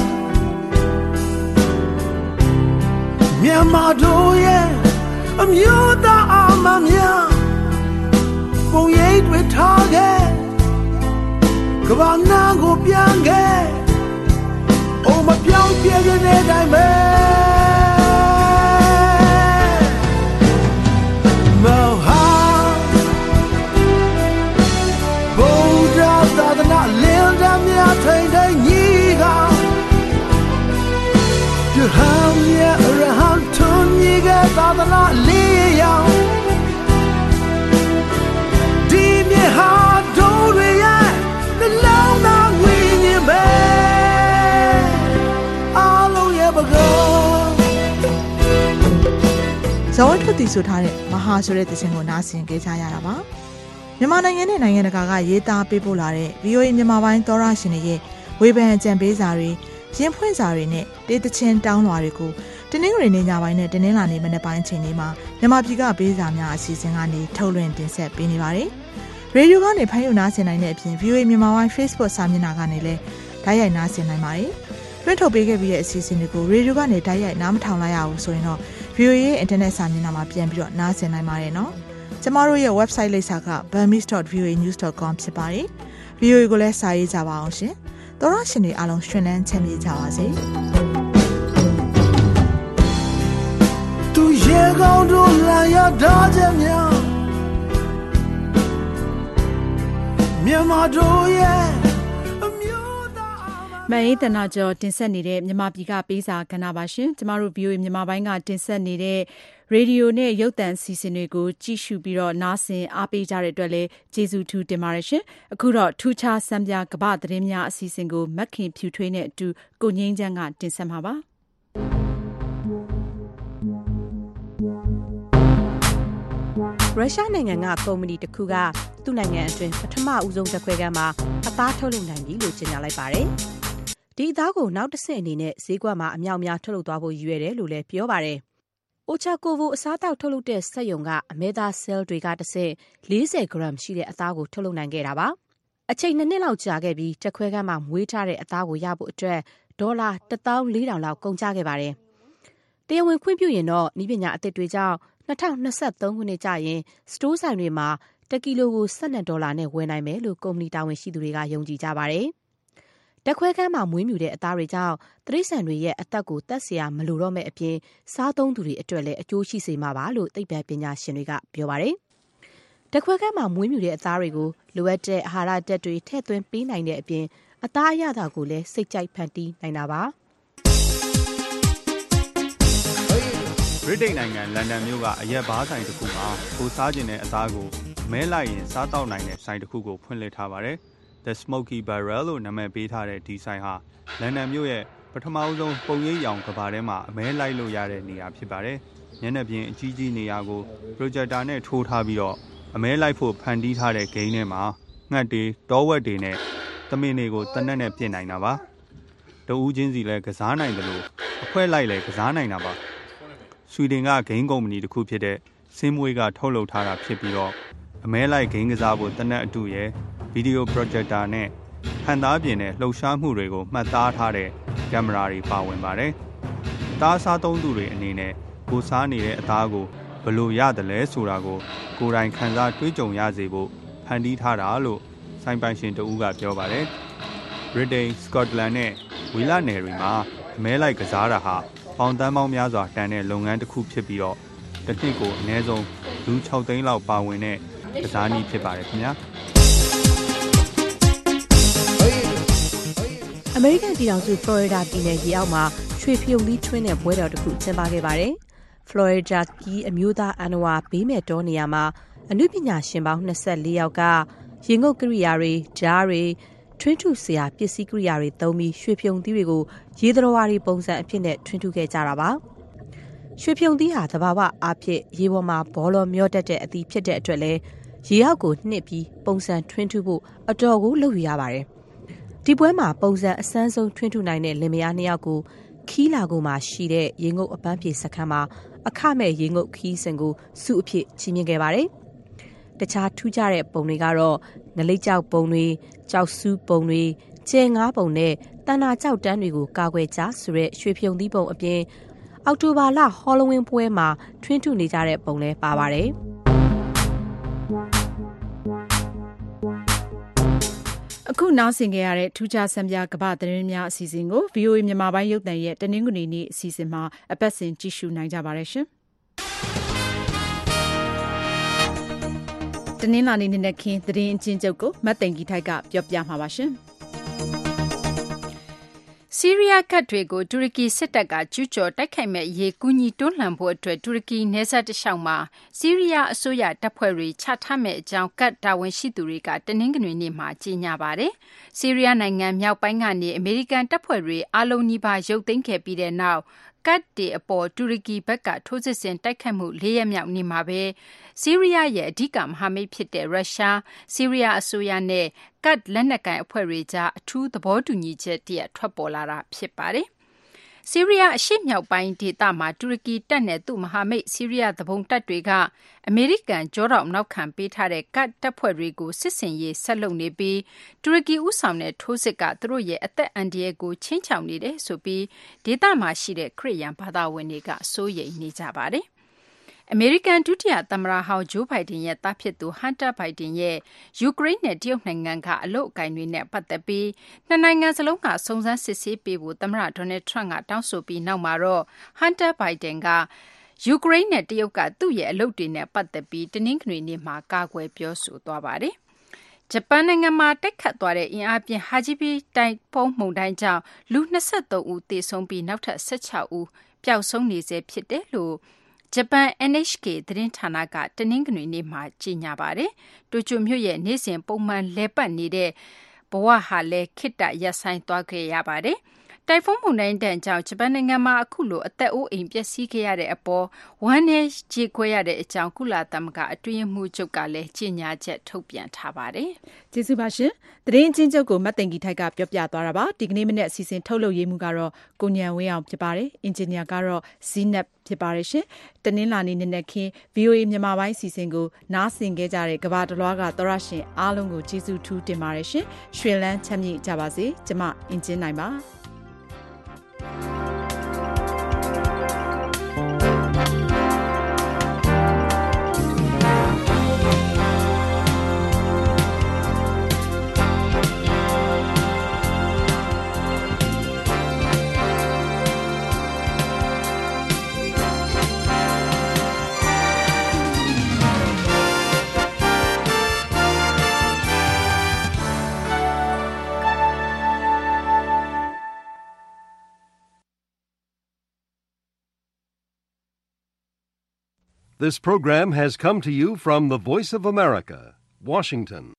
မြန်မာတို့ရဲ့အမျိုးသားအမများပုံရိပ်တွေထားခဲ့ကဘာနာကိုပြန်ခဲ့အိုမပြောင်းပြည့်တဲ့တိုင်းပဲမောဟာဘုရားသာသနာလင်းတမ်းများထိန်ထိန်ညီကယဟန်ရဲ့ရဟန်ထွန်ညီကသာသနာလေးရောင်ဒီမြေဟာတို့ရဲ့နှလုံးသားဝိညာဉ်ပဲအားလုံးရဲ့ပကောဇော်ဝင်းထွတ်တီဆိုထားတဲ့မဟာဆိုတဲ့သင်းကိုနားဆင်ကြကြရတာပါမြန်မာနိုင်ငံနဲ့နိုင်ငံတကာကရေးသားပေးပို့လာတဲ့ VOA မြန်မာပိုင်းသောရရှင်တွေရဲ့ဝေဖန်အကြံပေးစာတွေရင်ဖွင့်စာတွေနဲ့တေးသချင်းတောင်းလွှာတွေကိုတနင်္ဂနွေနေ့ညပိုင်းနဲ့တနင်္လာနေ့မနက်ပိုင်းချိန်လေးမှာမြန်မာပြည်ကပေးစာများအစီအစဉ်ကနေထုတ်လွှင့်တင်ဆက်ပေးနေပါတယ်။ရေဒီယိုကနေဖမ်းယူနားဆင်နိုင်တဲ့အပြင် VOA မြန်မာပိုင်း Facebook စာမျက်နှာကနေလည်းဓာတ်ရိုက်နားဆင်နိုင်ပါတယ်။လွှင့်ထုတ်ပေးခဲ့ပြီးတဲ့အစီအစဉ်တွေကိုရေဒီယိုကနေဓာတ်ရိုက်နားမထောင်လိုက်ရဘူးဆိုရင်တော့ VOA ရဲ့အင်တာနက်စာမျက်နှာမှာပြန်ပြီးတော့နားဆင်နိုင်ပါတယ်နော်။ကျမတို့ရဲ့ website လိပ်စာက burmese.voanews.com ဖြစ်ပါတယ်။ VOA ကိုလည်းစာရေးကြပါအောင်ရှင်။သောရရှင်တွေအားလုံးရှင်လန်းချမ်းမြေ့ကြပါစေ။သူရေကောင်းတို့လာရတော့ကြမြန်မာတို့ရဲ့မအေးတနာကျော်တင်ဆက်နေတဲ့မြန်မာပြည်ကပေးစာကဏ္ဍပါရှင်ကျမတို့ VOA မြန်မာပိုင်းကတင်ဆက်နေတဲ့ရေဒီယိုနဲ့ရုပ်သံအစီအစဉ်တွေကိုကြည့်ရှုပြီးတော့နားဆင်အားပေးကြတဲ့အတွက်လည်းကျေးဇူးထူးတင်ပါတယ်ရှင်အခုတော့ထူးခြားစံပြကမ္ဘာသတင်းများအစီအစဉ်ကိုမက်ခင်ဖြူထွေးနဲ့အတူကိုငိမ့်ချမ်းကတင်ဆက်မှာပါရုရှားနိုင်ငံကကုမ္ပဏီတစ်ခုကသူ့နိုင်ငံအတွင်းပထမဦးဆုံးဓာတ်ခွဲခန်းမှာအသားထုတ်လုပ်နိုင်ပြီလို့ကြေညာလိုက်ပါတယ်။ဒီအသားကိုနောက်တစ်ဆင့်အနေနဲ့ဈေးကွက်မှာအမြောက်များထုတ်လုပ်သွားဖို့ရည်ရွယ်တယ်လို့လည်းပြောပါတယ်။ Ochakovo အစားတောက်ထုတ်လုပ်တဲ့စက်ရုံကအမဲသားဆဲလ်တွေကတစ်ဆင့်40 ဂရမ်ရှိတဲ့အသားကိုထုတ်လုပ်နိုင်ခဲ့တာပါ။အချိန်2နှစ်လောက်ကြာခဲ့ပြီးဓာတ်ခွဲခန်းမှာမွေးထားတဲ့အသားကိုရဖို့အတွက်ဒေါ်လာ14,000လောက်ကုန်ကျခဲ့ပါတယ်။တရားဝင်ခွင့်ပြုရင်တော့နည်းပညာအသစ်တွေကြောင့်2023ခုနှစ်ကျရင်စတိုးဆိုင်တွေမှာ1ကီလိုကို$12နဲ့ဝယ်နိုင်မယ်လို့ကုမ္ပဏီတာဝန်ရှိသူတွေကယုံကြည်ကြပါတယ်။ဓာတ်ခွဲခန်းမှာမွေးမြူတဲ့အသားတွေကြောင့်တိရစ္ဆာန်တွေရဲ့အသက်ကိုတတ်เสียမလိုတော့မဲ့အပြင်စားသုံးသူတွေအတွက်လည်းအကျိုးရှိစေမှာပါလို့သိပ္ပံပညာရှင်တွေကပြောပါတယ်။ဓာတ်ခွဲခန်းမှာမွေးမြူတဲ့အသားတွေကိုလိုအပ်တဲ့အာဟာရဓာတ်တွေထည့်သွင်းပေးနိုင်တဲ့အပြင်အသားအရသာကိုလည်းစိတ်ကြိုက်ဖန်တီးနိုင်တာပါဗြိတိန်နိုင်ငံလန်ဒန်မြို့ကအရက်ဘားဆိုင်တစ်ခုမှာကိုစားကျင်တဲ့အသားကိုမဲလိုက်ရင်စားတောက်နိုင်တဲ့ဆိုင်တစ်ခုကိုဖွင့်လှစ်ထားပါတယ်။ The Smoky Barrel လို့နာမည်ပေးထားတဲ့ဒီဆိုင်ဟာလန်ဒန်မြို့ရဲ့ပထမဆုံးပုံရိပ်ရောင်ကဘာထဲမှာအမဲလိုက်လို့ရတဲ့နေရာဖြစ်ပါတယ်။မျက်နှာပြင်အကြီးကြီးနေရာကို projector နဲ့ထိုးထားပြီးတော့အမဲလိုက်ဖို့ဖန်တီးထားတဲ့ဂိမ်းထဲမှာငှက်တွေတောဝက်တွေနဲ့သမင်တွေကိုတနက်နဲ့ပြင်နိုင်တာပါ။တဦးချင်းစီလည်းကစားနိုင်တယ်လို့အဖွဲလိုက်လည်းကစားနိုင်တာပါ။ဆွီဒင်ကဂိမ်းကုမ္ပဏီတစ်ခုဖြစ်တဲ့စင်းမွေးကထုတ်လုပ်ထားတာဖြစ်ပြီးတော့အမဲလိုက်ဂိမ်းကစားဖို့တနက်အတူရဲ့ဗီဒီယို projector နဲ့ဟန်သားပြင်နဲ့လှုပ်ရှားမှုတွေကိုမှတ်သားထားတဲ့ကင်မရာတွေပါဝင်ပါတယ်။အသားစားသုံးသူတွေအနေနဲ့ကိုစားနေတဲ့အသားကိုဘယ်လိုရတယ်လဲဆိုတာကိုကိုယ်တိုင်ခံစားတွေးကြုံရစေဖို့ဖန်တီးထားတာလို့ဆိုင်ပိုင်ရှင်တဦးကပြောပါတယ်။ Britain, Scotland နဲ့ဝီလနယ်တွေမှာအမဲလိုက်ကစားတာဟာပေါင်တန်းပေါင်းများစွာတန်တဲ့လုပ်ငန်းတစ်ခုဖြစ်ပြီးတော့တစ်နှစ်ကိုအနည်းဆုံးလူ6သိန်းလောက်ပါဝင်တဲ့ကစားနည်းဖြစ်ပါတယ်ခင်ဗျာအမေရိကန်ပြည်ထောင်စုဖလော်ရီဒါပြည်နယ်ရေအောက်မှာရွှေဖြုံသီးထွင်းတဲ့ပွဲတော်တစ်ခုကျင်းပခဲ့ပါတယ်ဖလော်ရီဒါကီးအမျိုးသားအန်နဝါဘေးမဲ့တောနေရာမှာအနုပညာရှင်ပေါင်း24ယောက်ကရေငုပ်ကိရိယာတွေဓာတ်တွေထွင်းထုဆရာပစ္စည်းကိရိယာတွေသုံးပြီးရွှေဖြုံသီးတွေကိုရေသတ္တဝါတွေပုံစံအဖြစ်နဲ့ထွင်းထုခဲ့ကြတာပါရွှေဖြုံသီးဟာသဘာဝအားဖြင့်ရေပေါ်မှာဘောလုံးမျောတတ်တဲ့အသီးဖြစ်တဲ့အတွက်လည်းရေအောက်ကိုနှစ်ပြီးပုံစံထွင်းထုဖို့အတော်ကိုလုပ်ယူရပါတယ်ဒီပွဲမှာပုံစံအစမ်းဆုံးထွင်းထုနိုင်တဲ့လင်မယား2ယောက်ကိုခီးလာကိုမှရှိတဲ့ရေငုပ်အပန်းဖြေစခန်းမှာအခမဲ့ရေငုပ်ခီးစဉ်ကိုစုအဖြစ်ချီးမြှင့်ခဲ့ပါတယ်တခြားထူးခြားတဲ့ပုံတွေကတော့ငလိပ်ကြောက်ပုံတွေကြောက်ဆူးပုံတွေကျဲငါးပုံနဲ့တန်နာကြောက်တန်းတွေကိုကာကွယ်ကြဆိုတဲ့ရွှေဖြုံသီးပုံအပြင်အောက်တိုဘာလဟောလဝင်းပွဲမှာထွင်းထုနေကြတဲ့ပုံလည်းပါပါတယ်အခုနောက်ဆင်ခဲ့ရတဲ့ထူးခြားဆန်းပြကမ္ဘာသတင်းများအစီအစဉ်ကို VOA မြန်မာပိုင်းရုပ်သံရဲ့တနင်္ဂနွေနေ့အစီအစဉ်မှာအပတ်စဉ်ကြည့်ရှုနိုင်ကြပါတယ်ရှင်။တနင်္လာနေ့နေ့ခင်းသတင်းအချင်းချုပ်ကိုမတ်သိန်ကြီးထိုက်ကပြောပြမှာပါရှင်။ဆီးရီးယားကတ်တွေကိုတူရကီစစ်တပ်ကကျူးကျော်တိုက်ခိုက်မဲ့ရေကူညီတွန်းလှန်ဖို့အတွက်တူရကီနယ်စပ်တလျှောက်မှာဆီးရီးယားအစိုးရတပ်ဖွဲ့တွေချထားမဲ့အကြောင်းကတ်တာဝန်ရှိသူတွေကတနင်္ဂနွေနေ့မှာကြေညာပါတယ်။ဆီးရီးယားနိုင်ငံမြောက်ပိုင်းကနေအမေရိကန်တပ်ဖွဲ့တွေအလုံးနီးပါးရုပ်သိမ်းခဲ့ပြီးတဲ့နောက်ကတ်တွေအပေါ်တူရကီဘက်ကထိုးစစ်ဆင်တိုက်ခတ်မှု၄ရက်မြောက်နေ့မှာပဲဆီးရီးယားရဲ့အဓိကမဟာမိတ်ဖြစ်တဲ့ရုရှားဆီးရီးယားအစိုးရနဲ့ကတ်လက်နက်ကိုင်အဖွဲ့တွေကြားအထူးသဘောတူညီချက်တရပ်ထွက်ပေါ်လာတာဖြစ်ပါတယ်။ဆီးရီးယားအရှေ့မြောက်ပိုင်းဒေသမှာတူရကီတပ်နဲ့သူ့မဟာမိတ်ဆီးရီးယားသူပုန်တပ်တွေကအမေရိကန်ကြောထောက်နောက်ခံပေးထားတဲ့ကတ်တပ်ဖွဲ့တွေကိုစစ်ဆင်ရေးဆက်လုပ်နေပြီးတူရကီဥဆောင်တဲ့ထိုးစစ်ကသူတို့ရဲ့အသက်အန္တရာယ်ကိုချင်းချောင်နေတယ်ဆိုပြီးဒေသမှာရှိတဲ့ခရစ်ယာန်ဘာသာဝင်တွေကစိုးရိမ်နေကြပါတယ်။အမေရိကန်ဒုတိယသမ္မတဟောင်းဂျိုးဘိုင်ဒန်ရဲ့သားဖြစ်သူဟန်တာဘိုင်ဒန်ရဲ့ယူကရိန်းနဲ့တရုတ်နိုင်ငံကအလုပ်အကိုင်တွေနဲ့ပတ်သက်ပြီးနှစ်နိုင်ငံစလုံးကစုံစမ်းစစ်ဆေးပေးဖို့သမ္မတဒေါ်နယ်ထရန့်ကတောင်းဆိုပြီးနောက်မှာတော့ဟန်တာဘိုင်ဒန်ကယူကရိန်းနဲ့တရုတ်ကသူ့ရဲ့အလုပ်တွေနဲ့ပတ်သက်ပြီးတနင်္ဂနွေနေ့မှာကာကွယ်ပြောဆိုသွားပါတယ်။ဂျပန်နိုင်ငံမှာတိုက်ခတ်သွားတဲ့အင်အားပြင်းဟာဂျီဘီတိုင်ဖုန်းမုန်တိုင်းကြောင့်လူ23ဦးသေဆုံးပြီးနောက်ထပ်16ဦးပျောက်ဆုံးနေဆဲဖြစ်တယ်လို့ဂျပန် NHK သတင်းဌာနကတနင်္ဂနွေနေ့မှာကြေညာပါတယ်။တိုကျိုမြို့ရဲ့နေ့စဉ်ပုံမှန်လဲပတ်နေတဲ့ဘဝဟာလည်းခေတ္တရပ်ဆိုင်းသွားခဲ့ရပါတယ်။တိုင်ဖုန်းမုန်တိုင်းတန်ကြောင့်ဂျပန်နိုင်ငံမှာအခုလိုအသက်အိုးအိမ်ပျက်စီးခဲ့ရတဲ့အပေါ်ဝမ်းနည်းကြေကွဲရတဲ့အကြောင်းကုလသမဂ္ဂအတွင်းရေးမှူးချုပ်ကလည်းကြေညာချက်ထုတ်ပြန်ထားပါတယ်။ကျေးဇူးပါရှင်။သတင်းအချင်းချုပ်ကိုမတ်သိန်ကြီးထိုက်ကပြောပြသွားတာပါ။ဒီကနေ့မနေ့အစီအစဉ်ထုတ်လုပ်ရေးမှုကတော့ကိုညံဝင်းအောင်ဖြစ်ပါတယ်။အင်ဂျင်နီယာကတော့ဇီနပ်ဖြစ်ပါတယ်ရှင်။တနင်္လာနေ့နေ့ခင်း VOA မြန်မာပိုင်းအစီအစဉ်ကိုနားဆင်ခဲ့ကြတဲ့ကမ္ဘာတလွှားကသောရရှင်အားလုံးကိုကျေးဇူးထူးတင်ပါတယ်ရှင်။ရွှေလန်းချမ်းမြေ့ကြပါစေ။ကျမအင်ဂျင်နိုင်ပါ။ This program has come to you from the Voice of America, Washington.